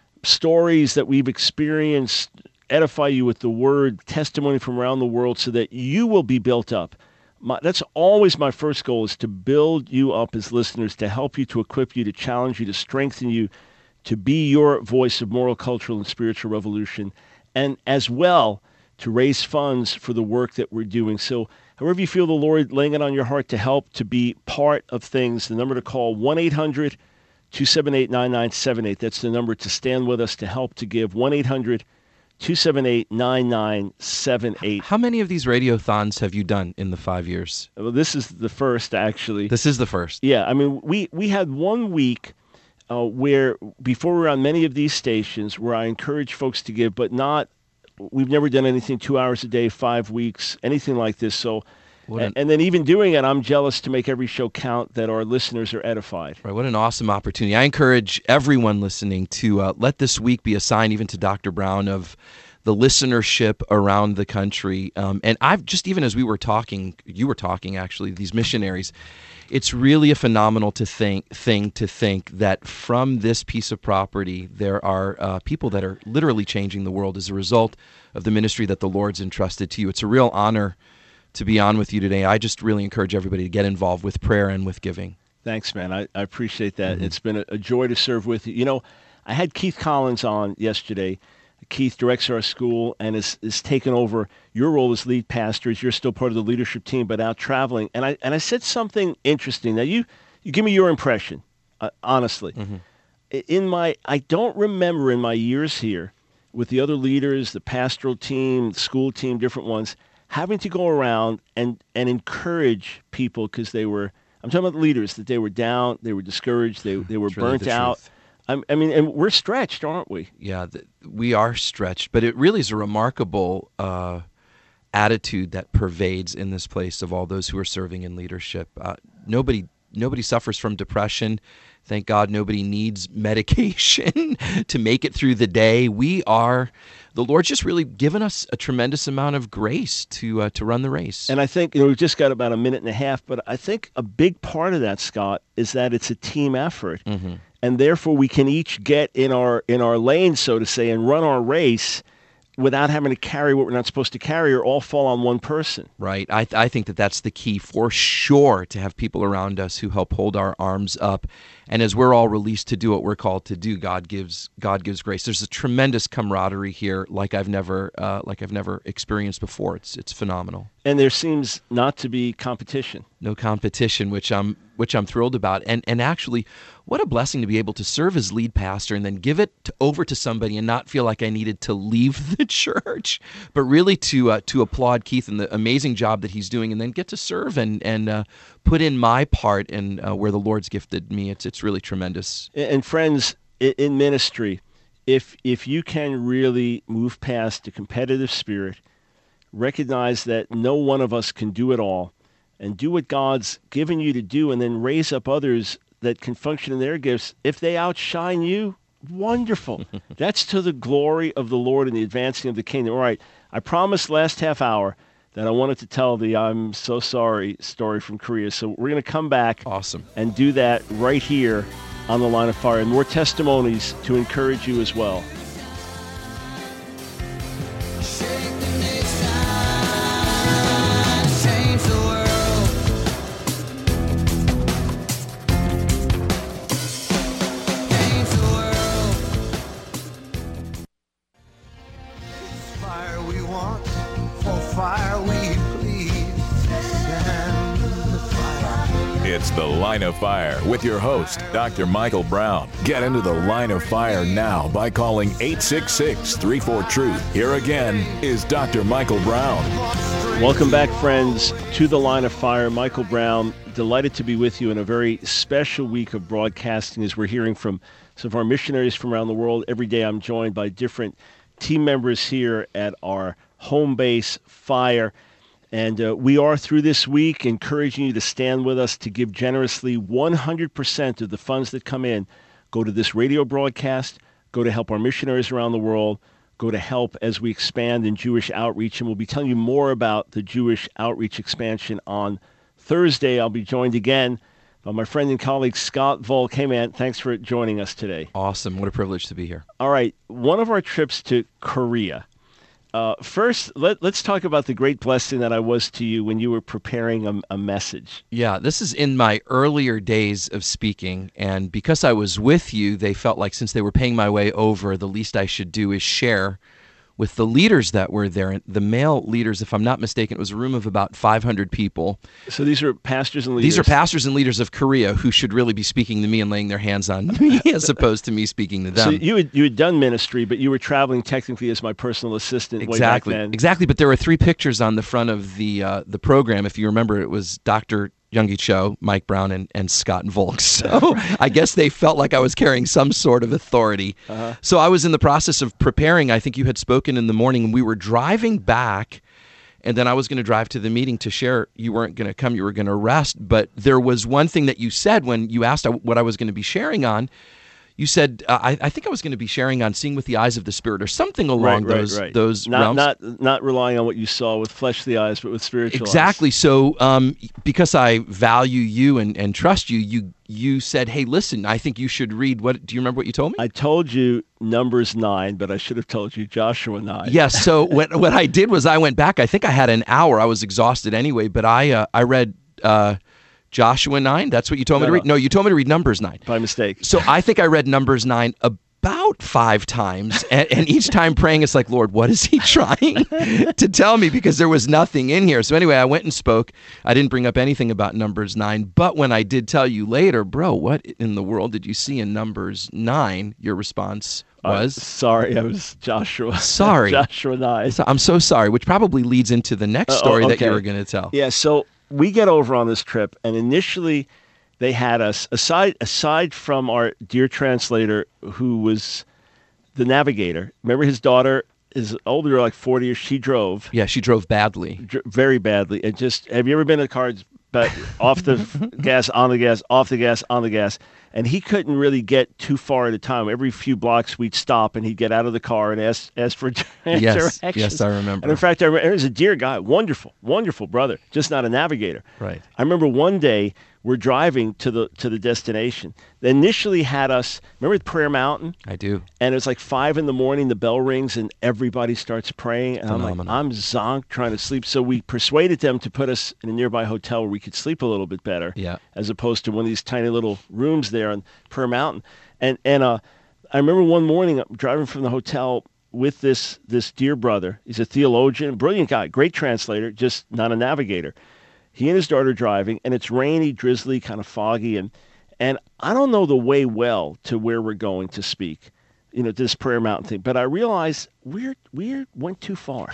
stories that we've experienced, edify you with the word, testimony from around the world so that you will be built up. My, that's always my first goal, is to build you up as listeners, to help you, to equip you, to challenge you, to strengthen you, to be your voice of moral, cultural, and spiritual revolution, and as well to raise funds for the work that we're doing. So however you feel the Lord laying it on your heart to help, to be part of things, the number to call, one eight hundred, two seven eight, nine nine seven eight. That's the number to stand with us, to help, to give, one eight hundred, two seven eight, nine nine seven eight. How many of these radiothons have you done in the five years? Well, this is the first, actually. This is the first. Yeah, I mean, we, we had one week uh, where, before we were on many of these stations, where I encourage folks to give, but not, we've never done anything two hours a day, five weeks, anything like this. So, and, and then even doing it, I'm jealous to make every show count, that our listeners are edified. Right, what an awesome opportunity. I encourage everyone listening to uh, let this week be a sign, even to Doctor Brown, of the listenership around the country. Um, and I've just, even as we were talking, you were talking actually, these missionaries, it's really a phenomenal to think, thing to think that from this piece of property, there are uh, people that are literally changing the world as a result of the ministry that the Lord's entrusted to you. It's a real honor to be on with you today. I just really encourage everybody to get involved with prayer and with giving. Thanks, man. I, I appreciate that. Mm-hmm. It's been a, a joy to serve with you. You know, I had Keith Collins on yesterday. Keith directs our school and is, is taken over your role as lead pastor, as you're still part of the leadership team, but out traveling. And I and I said something interesting. Now, you, you give me your impression, uh, honestly. Mm-hmm. In my, I don't remember in my years here with the other leaders, the pastoral team, the school team, different ones, having to go around and, and encourage people because they were, I'm talking about the leaders, that they were down, they were discouraged, they they were It's really burnt the out. truth. I mean, and we're stretched, aren't we? Yeah, th- we are stretched, but it really is a remarkable uh, attitude that pervades in this place of all those who are serving in leadership. Uh, nobody, nobody suffers from depression. Thank God, nobody needs medication to make it through the day. We are, the Lord's just really given us a tremendous amount of grace to uh, to run the race. And I think, you know, we've just got about a minute and a half, but I think a big part of that, Scott, is that it's a team effort. Mm-hmm. And therefore, we can each get in our in our lane, so to say, and run our race without having to carry what we're not supposed to carry or all fall on one person. Right. I th- I think that that's the key for sure, to have people around us who help hold our arms up. And as we're all released to do what we're called to do, God gives God gives grace. There's a tremendous camaraderie here, like I've never uh, like I've never experienced before. It's it's phenomenal. And there seems not to be competition. No competition, which I'm which I'm thrilled about. And and actually, what a blessing to be able to serve as lead pastor and then give it to, over to somebody and not feel like I needed to leave the church, but really to uh, to applaud Keith and the amazing job that he's doing, and then get to serve and and uh, put in my part in uh, where the Lord's gifted me. It's it's really tremendous. And friends, in ministry, if if you can really move past the competitive spirit, recognize that no one of us can do it all, and do what God's given you to do, and then raise up others that can function in their gifts. If they outshine you, wonderful. That's to the glory of the Lord and the advancing of the kingdom. All right, I promised last half hour that I wanted to tell the I'm so sorry story from Korea. So we're going to come back Awesome. and do that right here on the Line of Fire, and more testimonies to encourage you as well. Fire we please, send the fire. It's The Line of Fire with your host, Doctor Michael Brown. Get into the Line of Fire now by calling eight six six, three four, truth. Here again is Doctor Michael Brown. Welcome back, friends, to The Line of Fire. Michael Brown, delighted to be with you in a very special week of broadcasting as we're hearing from some of our missionaries from around the world. Every day I'm joined by different team members here at our home base, Fire. And uh, we are, through this week, encouraging you to stand with us, to give generously. One hundred percent of the funds that come in go to this radio broadcast, go to help our missionaries around the world, go to help as we expand in Jewish outreach. And we'll be telling you more about the Jewish outreach expansion on Thursday. I'll be joined again by my friend and colleague, Scott Volk. Hey, man, thanks for joining us today. Awesome. What a privilege to be here. All right. One of our trips to Korea. Uh, first, let, let's talk about the great blessing that I was to you when you were preparing a, a message. Yeah, this is in my earlier days of speaking, and because I was with you, they felt like since they were paying my way over, the least I should do is share with the leaders that were there. The male leaders, if I'm not mistaken, it was a room of about five hundred people. So these are pastors and leaders? These are pastors and leaders of Korea who should really be speaking to me and laying their hands on me as opposed to me speaking to them. So you had, you had done ministry, but you were traveling technically as my personal assistant exactly. way back then. Exactly, but there were three pictures on the front of the uh, the program. If you remember, it was Doctor Youngie Cho, Mike Brown, and, and Scott Volk. So I guess they felt like I was carrying some sort of authority. Uh-huh. So I was in the process of preparing. I think you had spoken in the morning, and we were driving back, and then I was going to drive to the meeting to share. You weren't going to come. You were going to rest. But there was one thing that you said when you asked what I was going to be sharing on. You said, uh, I, I think I was going to be sharing on seeing with the eyes of the Spirit or something along right, right, those right. those not, realms. Not not relying on what you saw with fleshly eyes, but with spiritual exactly. eyes. So um, because I value you and, and trust you, you you said, hey, listen, I think you should read. What do you remember what you told me? I told you Numbers nine, but I should have told you Joshua nine. Yes. So what what I did was I went back. I think I had an hour. I was exhausted anyway, but I uh, I read uh, Joshua nine. That's what you told no, me to read? No, you told me to read Numbers nine. By mistake. So I think I read Numbers nine about five times, and, and each time praying, it's like, Lord, what is he trying to tell me? Because there was nothing in here. So anyway, I went and spoke. I didn't bring up anything about Numbers nine, but when I did tell you later, bro, what in the world did you see in Numbers nine? Your response was? Uh, sorry, I was Joshua. Sorry. Joshua nine. So I'm so sorry, which probably leads into the next story uh, oh, okay. that you were going to tell. Yeah, so we get over on this trip, and initially they had us, aside aside from our dear translator, who was the navigator. Remember, his daughter is older, like forty years. She drove. Yeah, she drove badly. Dr- very badly. And just, have you ever been in a car but off the gas, on the gas, off the gas, on the gas? And he couldn't really get too far at a time. Every few blocks we'd stop, and he'd get out of the car and ask ask for yes, directions. Yes, I remember. And in fact, I remember, he was a dear guy, wonderful, wonderful brother, just not a navigator. Right. I remember one day we're driving to the to the destination. They initially had us, remember Prayer Mountain? I do. And it was like five in the morning, the bell rings, and everybody starts praying. And Phenomenal. I'm like, I'm zonked trying to sleep. So we persuaded them to put us in a nearby hotel where we could sleep a little bit better, yeah. as opposed to one of these tiny little rooms there on Prayer Mountain. And and uh, I remember one morning I'm driving from the hotel with this this dear brother. He's a theologian, brilliant guy, great translator, just not a navigator. He and his daughter driving, and it's rainy, drizzly, kind of foggy, and and I don't know the way well to where we're going to speak, you know, this Prayer Mountain thing. But I realized we're we went too far.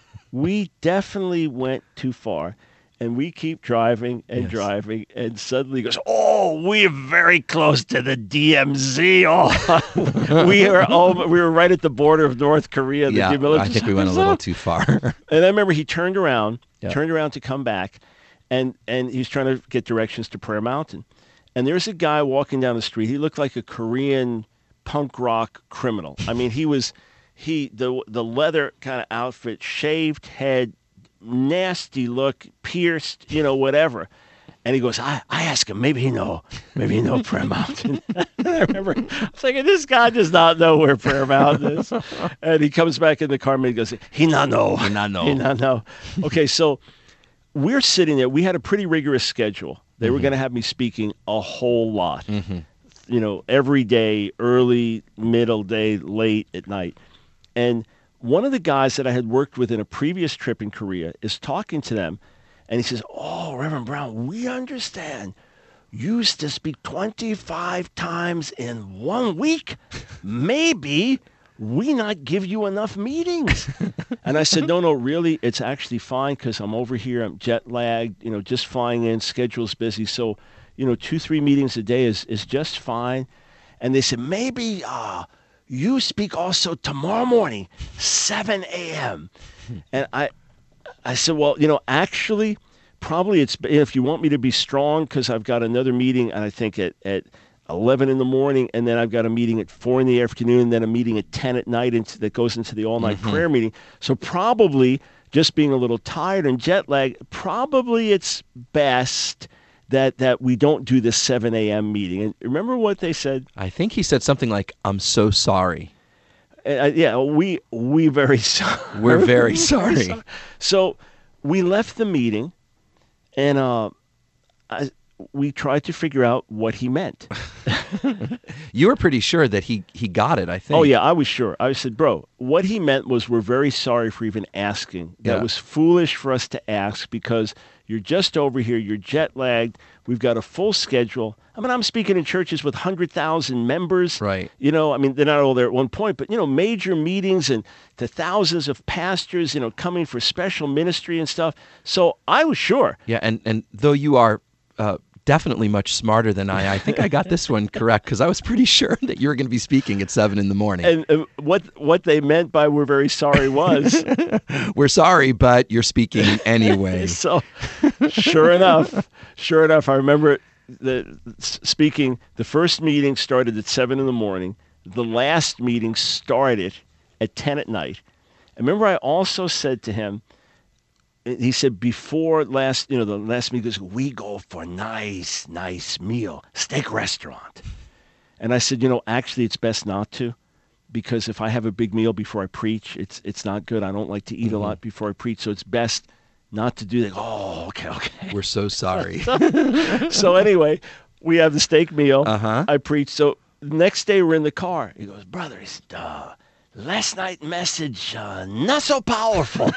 We definitely went too far, and we keep driving and yes. driving, and suddenly he goes, "Oh, we're very close to the D M Z. Oh, we are oh, we were right at the border of North Korea." The yeah, I think we went a little too far. And I remember he turned around, yep. turned around to come back. And and he's trying to get directions to Prayer Mountain. And there's a guy walking down the street. He looked like a Korean punk rock criminal. I mean, he was, he the the leather kind of outfit, shaved head, nasty look, pierced, you know, whatever. And he goes, I, I asked him, maybe he know, maybe he know Prayer Mountain. I remember, I was like, this guy does not know where Prayer Mountain is. And he comes back in the car and he goes, he not know. He not know. He not know. Okay, so we're sitting there. We had a pretty rigorous schedule. They mm-hmm. were going to have me speaking a whole lot, mm-hmm. you know, every day, early, middle day, late at night. And one of the guys that I had worked with in a previous trip in Korea is talking to them, and he says, "Oh, Reverend Brown, we understand you used to speak twenty-five times in one week. Maybe we not give you enough meetings. And I said, no, no, really, it's actually fine because I'm over here. I'm jet lagged, you know, just flying in, schedule's busy. So, you know, two, three meetings a day is, is just fine. And they said, maybe uh, you speak also tomorrow morning, seven a.m. And I, I said, well, you know, actually, probably it's, if you want me to be strong, because I've got another meeting, and I think at, at eleven in the morning, and then I've got a meeting at four in the afternoon, and then a meeting at ten at night into, that goes into the all-night mm-hmm. prayer meeting. So probably just being a little tired and jet lag, probably it's best that that we don't do the seven a.m. meeting. And remember what they said? I think he said something like, I'm so sorry. Uh, yeah, we we very sorry. We're very sorry. So we left the meeting, and uh, I, we tried to figure out what he meant. You were pretty sure that he, he got it, I think. Oh, yeah, I was sure. I said, bro, what he meant was we're very sorry for even asking. That Yeah. was foolish for us to ask because you're just over here, you're jet lagged, we've got a full schedule. I mean, I'm speaking in churches with one hundred thousand members. Right. You know, I mean, they're not all there at one point, but, you know, major meetings and to thousands of pastors, you know, coming for special ministry and stuff. So I was sure. Yeah, and, and though you are uh, definitely much smarter than I, I think I got this one correct because I was pretty sure that you were going to be speaking at seven in the morning. And uh, what what they meant by we're very sorry was... We're sorry, but you're speaking anyway. So, sure enough, sure enough, I remember the speaking, the first meeting started at seven in the morning. The last meeting started at ten at night. And remember, I also said to him, he said, before last, you know, the last meeting, he goes, we go for nice, nice meal, steak restaurant. And I said, you know, actually, it's best not to, because if I have a big meal before I preach, it's it's not good. I don't like to eat mm-hmm. a lot before I preach, so it's best not to do that. Oh, okay, okay. We're so sorry. So anyway, we have the steak meal. Uh-huh. I preach. So the next day we're in the car. He goes, brother, he said, uh, last night message, uh, not so powerful.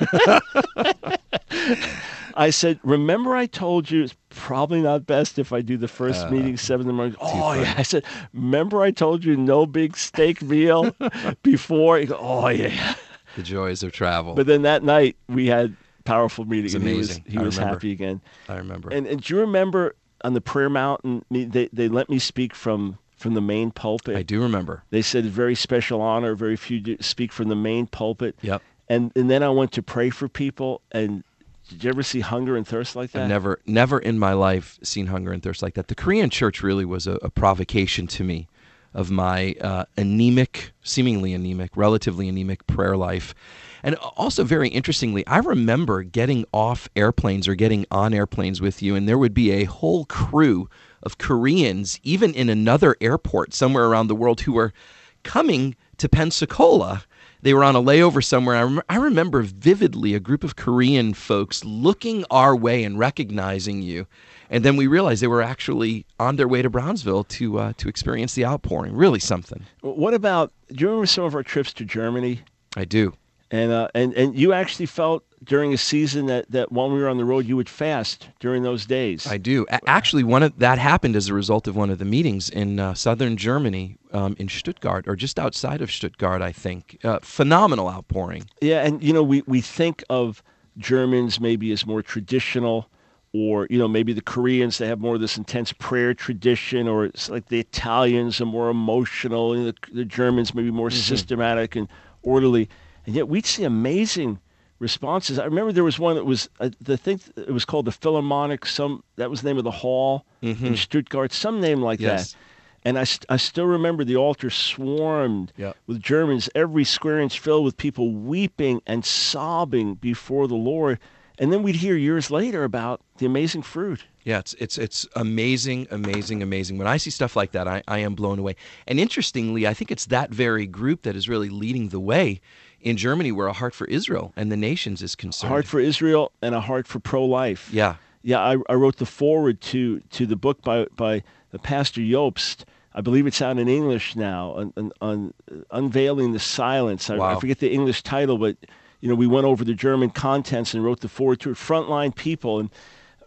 I said, remember I told you it's probably not best if I do the first uh, meeting seven in the morning. Oh, funny. Yeah. I said, remember I told you no big steak meal before? He goes, oh, yeah. The joys of travel. But then that night we had powerful meeting. It's amazing. He was, he I was remember. happy again. I remember. And, and do you remember on the prayer mountain, they, they let me speak from, from the main pulpit? I do remember. They said very special honor, very few do speak from the main pulpit. Yep. And and then I went to pray for people. And did you ever see hunger and thirst like that? I've never, never in my life seen hunger and thirst like that. The Korean church really was a, a provocation to me of my uh, anemic, seemingly anemic, relatively anemic prayer life. And also, very interestingly, I remember getting off airplanes or getting on airplanes with you, and there would be a whole crew of Koreans, even in another airport somewhere around the world, who were coming to Pensacola. They were on a layover somewhere. I, rem- I remember vividly a group of Korean folks looking our way and recognizing you. And then we realized they were actually on their way to Brownsville to uh, to experience the outpouring. Really something. What about, do you remember some of our trips to Germany? I do. And uh, and and you actually felt during a season that, that when we were on the road, you would fast during those days. I do. A- actually, one of that happened as a result of one of the meetings in uh, southern Germany, um, in Stuttgart, or just outside of Stuttgart, I think. Uh, phenomenal outpouring. Yeah, and you know, we, we think of Germans maybe as more traditional, or you know, maybe the Koreans, they have more of this intense prayer tradition, or it's like the Italians are more emotional, and the, the Germans maybe more mm-hmm. systematic and orderly. And yet we'd see amazing responses. I remember there was one that was, uh, the thing, it was called the Philharmonic, some, that was the name of the hall mm-hmm. in Stuttgart, some name like yes. that. And I, st- I still remember the altar swarmed yep. with Germans, every square inch filled with people weeping and sobbing before the Lord. And then we'd hear years later about the amazing fruit. Yeah, it's it's it's amazing, amazing, amazing. When I see stuff like that, I, I am blown away. And interestingly, I think it's that very group that is really leading the way in Germany, where a heart for Israel and the nations is concerned. A heart for Israel and a heart for pro-life. Yeah. Yeah, I, I wrote the foreword to to the book by, by the Pastor Jobst. I believe it's out in English now, on, on, on Unveiling the Silence. I, wow. I forget the English title, but you know, we went over the German contents and wrote the foreword to it. Frontline people. And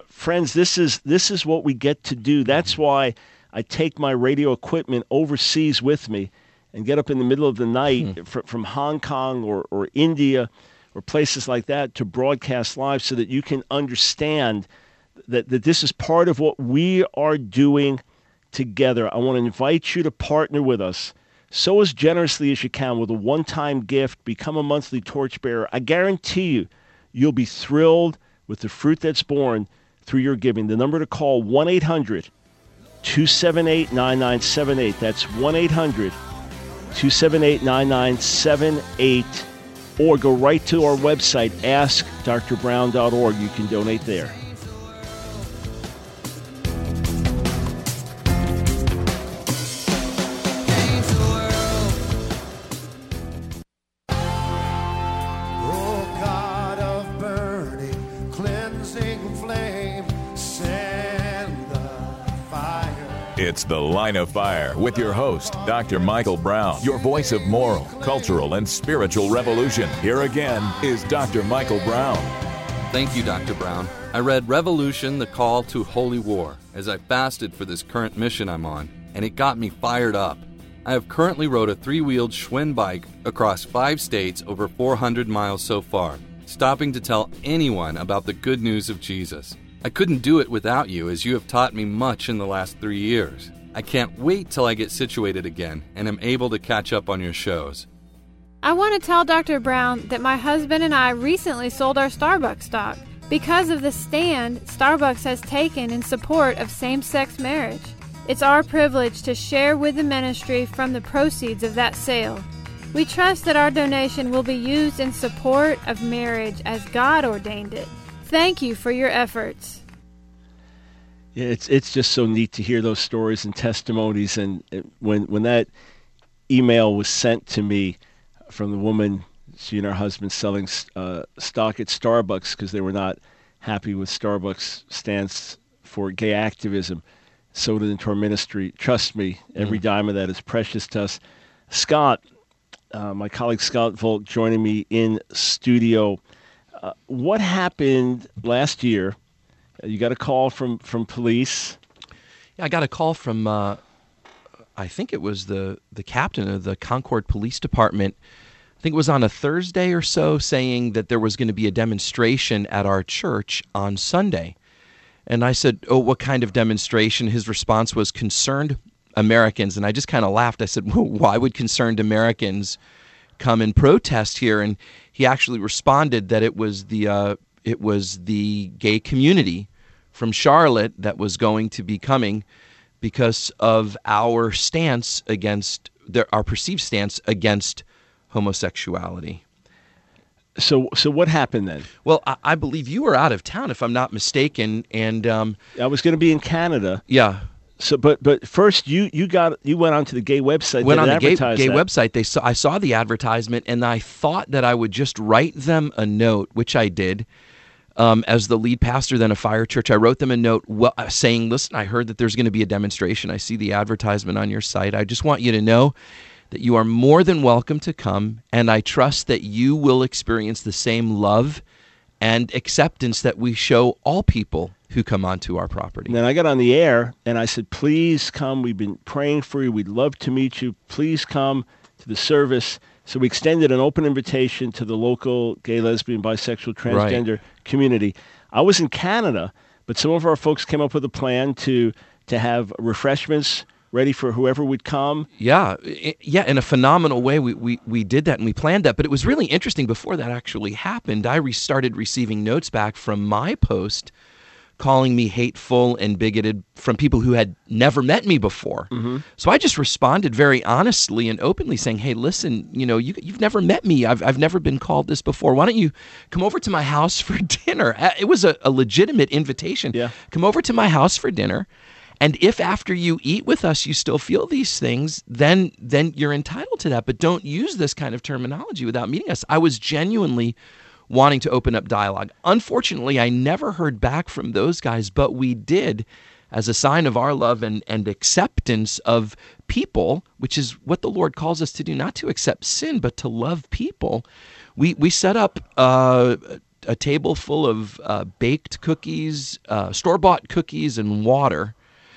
friends, this is this is what we get to do. That's why I take my radio equipment overseas with me and get up in the middle of the night hmm. fr- from Hong Kong or, or India or places like that to broadcast live so that you can understand that, that this is part of what we are doing together. I want to invite you to partner with us. Sow as generously as you can with a one-time gift. Become a monthly torchbearer. I guarantee you, you'll be thrilled with the fruit that's born through your giving. The number to call, one eight hundred two seven eight nine nine seven eight. That's one eight hundred two seven eight nine nine seven eight. Or go right to our website, ask dr brown dot org. You can donate there. It's The Line of Fire with your host, Doctor Michael Brown, your voice of moral, cultural, and spiritual revolution. Here again is Doctor Michael Brown. Thank you, Doctor Brown. I read Revolution, the Call to Holy War, as I fasted for this current mission I'm on, and it got me fired up. I have currently rode a three-wheeled Schwinn bike across five states over four hundred miles so far, stopping to tell anyone about the good news of Jesus. I couldn't do it without you, as you have taught me much in the last three years. I can't wait till I get situated again and am able to catch up on your shows. I want to tell Doctor Brown that my husband and I recently sold our Starbucks stock because of the stand Starbucks has taken in support of same-sex marriage. It's our privilege to share with the ministry from the proceeds of that sale. We trust that our donation will be used in support of marriage as God ordained it. Thank you for your efforts. Yeah, it's it's just so neat to hear those stories and testimonies. And it, when when that email was sent to me from the woman, she and her husband selling uh, stock at Starbucks because they were not happy with Starbucks' stance for gay activism, sowed it into our ministry. Trust me, every mm. dime of that is precious to us. Scott, uh, my colleague Scott Volk, joining me in studio. Uh, what happened last year? Uh, you got a call from, from police. Yeah, I got a call from, uh, I think it was the, the captain of the Concord Police Department. I think it was on a Thursday or so, saying that there was going to be a demonstration at our church on Sunday. And I said, oh, what kind of demonstration? His response was concerned Americans. And I just kind of laughed. I said, well, why would concerned Americans come and protest here? And he actually responded that it was the uh, it was the gay community from Charlotte that was going to be coming because of our stance against their, our perceived stance against homosexuality. So, so what happened then? Well, I, I believe you were out of town, if I'm not mistaken, and um, I was going to be in Canada. Yeah. So, but but first, you you got you went onto the gay website. Went on the gay, gay that? website. They saw I saw the advertisement, and I thought that I would just write them a note, which I did. Um, as the lead pastor then of Fire Church, I wrote them a note well, uh, saying, "Listen, I heard that there's going to be a demonstration. I see the advertisement on your site. I just want you to know that you are more than welcome to come, and I trust that you will experience the same love and acceptance that we show all people who come onto our property." And then I got on the air and I said, please come. We've been praying for you. We'd love to meet you. Please come to the service. So we extended an open invitation to the local gay, lesbian, bisexual, transgender right. community. I was in Canada, but some of our folks came up with a plan to to have refreshments ready for whoever would come. Yeah, yeah, in a phenomenal way, we, we, we did that and we planned that. But it was really interesting. Before that actually happened, I re- started receiving notes back from my post calling me hateful and bigoted from people who had never met me before. Mm-hmm. So I just responded very honestly and openly saying, hey, listen, you know, you, you've never met me. I've I've never been called this before. Why don't you come over to my house for dinner? It was a, a legitimate invitation. Yeah. Come over to my house for dinner. And if after you eat with us you still feel these things, then then you're entitled to that. But don't use this kind of terminology without meeting us. I was genuinely wanting to open up dialogue. Unfortunately, I never heard back from those guys, but we did, as a sign of our love and, and acceptance of people, which is what the Lord calls us to do, not to accept sin, but to love people. We we set up uh, a table full of uh, baked cookies, uh, store-bought cookies and water.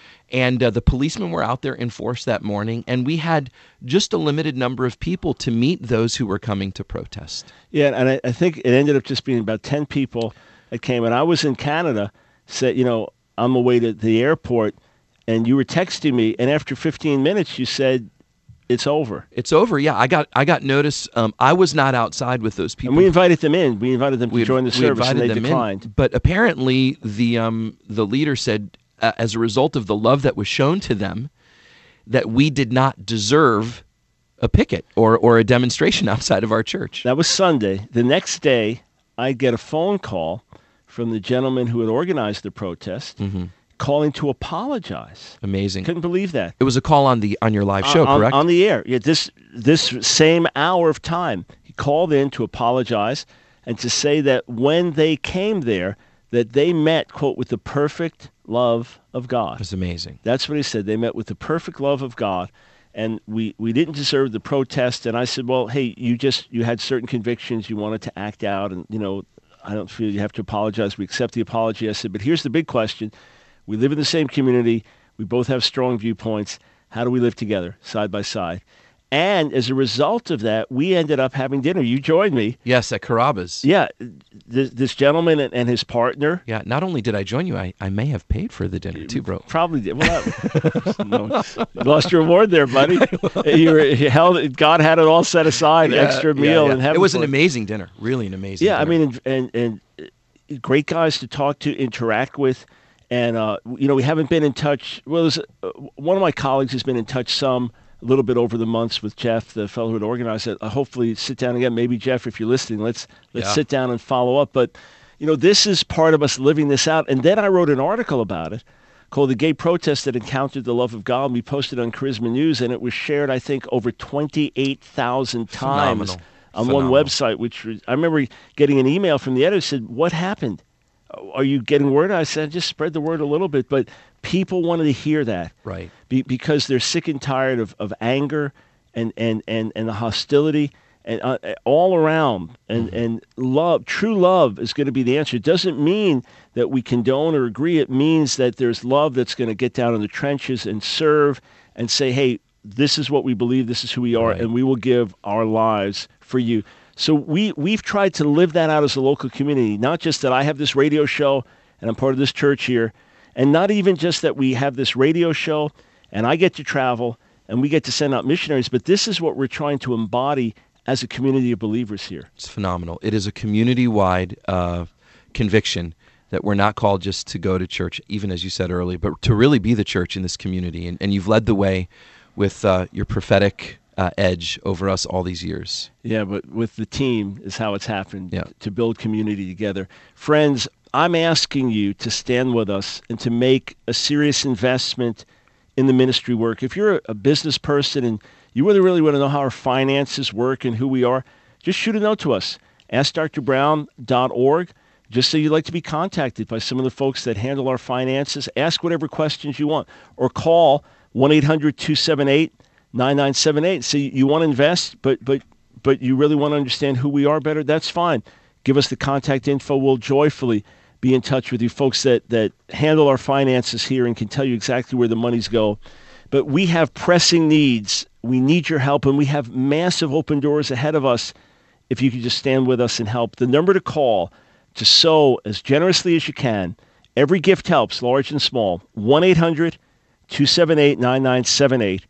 And uh, the policemen were out there in force that morning, and we had just a limited number of people to meet those who were coming to protest. Yeah, and I, I think it ended up just being about ten people that came. And I was in Canada, said, you know, on my way to the airport, and you were texting me, and after fifteen minutes, you said, it's over. It's over, yeah. I got I got notice. Um, I was not outside with those people. And we invited them in. We invited them to we, join the service, and they declined. In, but apparently, the um, the leader said, uh, as a result of the love that was shown to them, that we did not deserve a picket or, or a demonstration outside of our church. That was Sunday. The next day, I get a phone call from the gentleman who had organized the protest, mm-hmm. calling to apologize. Amazing. Couldn't believe that. It was a call on the on your live show, uh, on, correct? On the air. Yeah, this this same hour of time, he called in to apologize and to say that when they came there, that they met, quote, with the perfect love of God. That's amazing. That's what he said. They met with the perfect love of God, and we, we didn't deserve the protest. And I said, well, hey, you just you had certain convictions. You wanted to act out, and, you know, I don't feel you have to apologize. We accept the apology. I said, but here's the big question. We live in the same community. We both have strong viewpoints. How do we live together, side by side? And as a result of that, we ended up having dinner. You joined me. Yes, at Carrabba's. Yeah, this, this gentleman and, and his partner. Yeah, not only did I join you, I, I may have paid for the dinner too, bro. Probably did. Well, that, no, you lost your award there, buddy. You, were, you held. God had it all set aside, yeah, extra meal. Yeah, yeah. And heaven it was for an it. amazing dinner, really an amazing yeah, dinner. I mean, and, and, and great guys to talk to, interact with. And, uh, you know, we haven't been in touch. Well, there's, uh, one of my colleagues has been in touch some, a little bit over the months with Jeff, the fellow who had organized it. Uh, hopefully sit down again. Maybe, Jeff, if you're listening, let's let's yeah. sit down and follow up. But, you know, this is part of us living this out. And then I wrote an article about it called The Gay Protest That Encountered the Love of God. And we posted it on Charisma News, and it was shared, I think, over twenty-eight thousand times Phenomenal. on Phenomenal. one website, which was, I remember getting an email from the editor who said, what happened? Are you getting word? I said, just spread the word a little bit. But people wanted to hear that. Right. Be, because they're sick and tired of, of anger and, and, and, and the hostility and uh, all around. And, mm-hmm. and love, true love is going to be the answer. It doesn't mean that we condone or agree. It means that there's love that's going to get down in the trenches and serve and say, hey, this is what we believe, this is who we are, right. and we will give our lives for you. So we, we've tried to live that out as a local community, not just that I have this radio show and I'm part of this church here, and not even just that we have this radio show and I get to travel and we get to send out missionaries, but this is what we're trying to embody as a community of believers here. It's phenomenal. It is a community-wide uh, conviction that we're not called just to go to church, even as you said earlier, but to really be the church in this community. And, and you've led the way with uh, your prophetic Uh, edge over us all these years. Yeah, but with the team is how it's happened, yeah. to build community together. Friends, I'm asking you to stand with us and to make a serious investment in the ministry work. If you're a business person and you really, really want to know how our finances work and who we are, just shoot a note to us. ask dr brown dot org. Just say you'd like to be contacted by some of the folks that handle our finances. Ask whatever questions you want. Or call one eight hundred two seven eight nine nine seven eight. So you, you want to invest, but but but you really want to understand who we are better, that's fine. Give us the contact info. We'll joyfully be in touch with you folks that, that handle our finances here and can tell you exactly where the monies go. But we have pressing needs. We need your help, and we have massive open doors ahead of us if you could just stand with us and help. The number to call to sow as generously as you can. Every gift helps, large and small. one eight hundred two seven eight nine nine seven eight.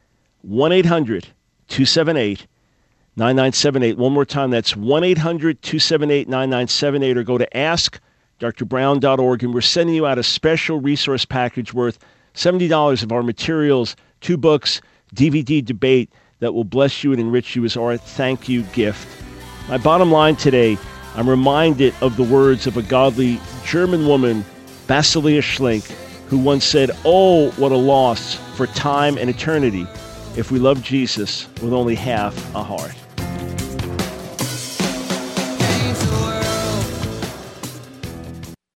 one eight hundred two seven eight nine nine seven eight. One more time, that's one eight hundred two seven eight nine nine seven eight, or go to ask dr brown dot org, and we're sending you out a special resource package worth seventy dollars of our materials, two books, D V D debate that will bless you and enrich you as our thank you gift. My bottom line today, I'm reminded of the words of a godly German woman, Basilia Schlink, who once said, oh, what a loss for time and eternity if we love Jesus with only half a heart.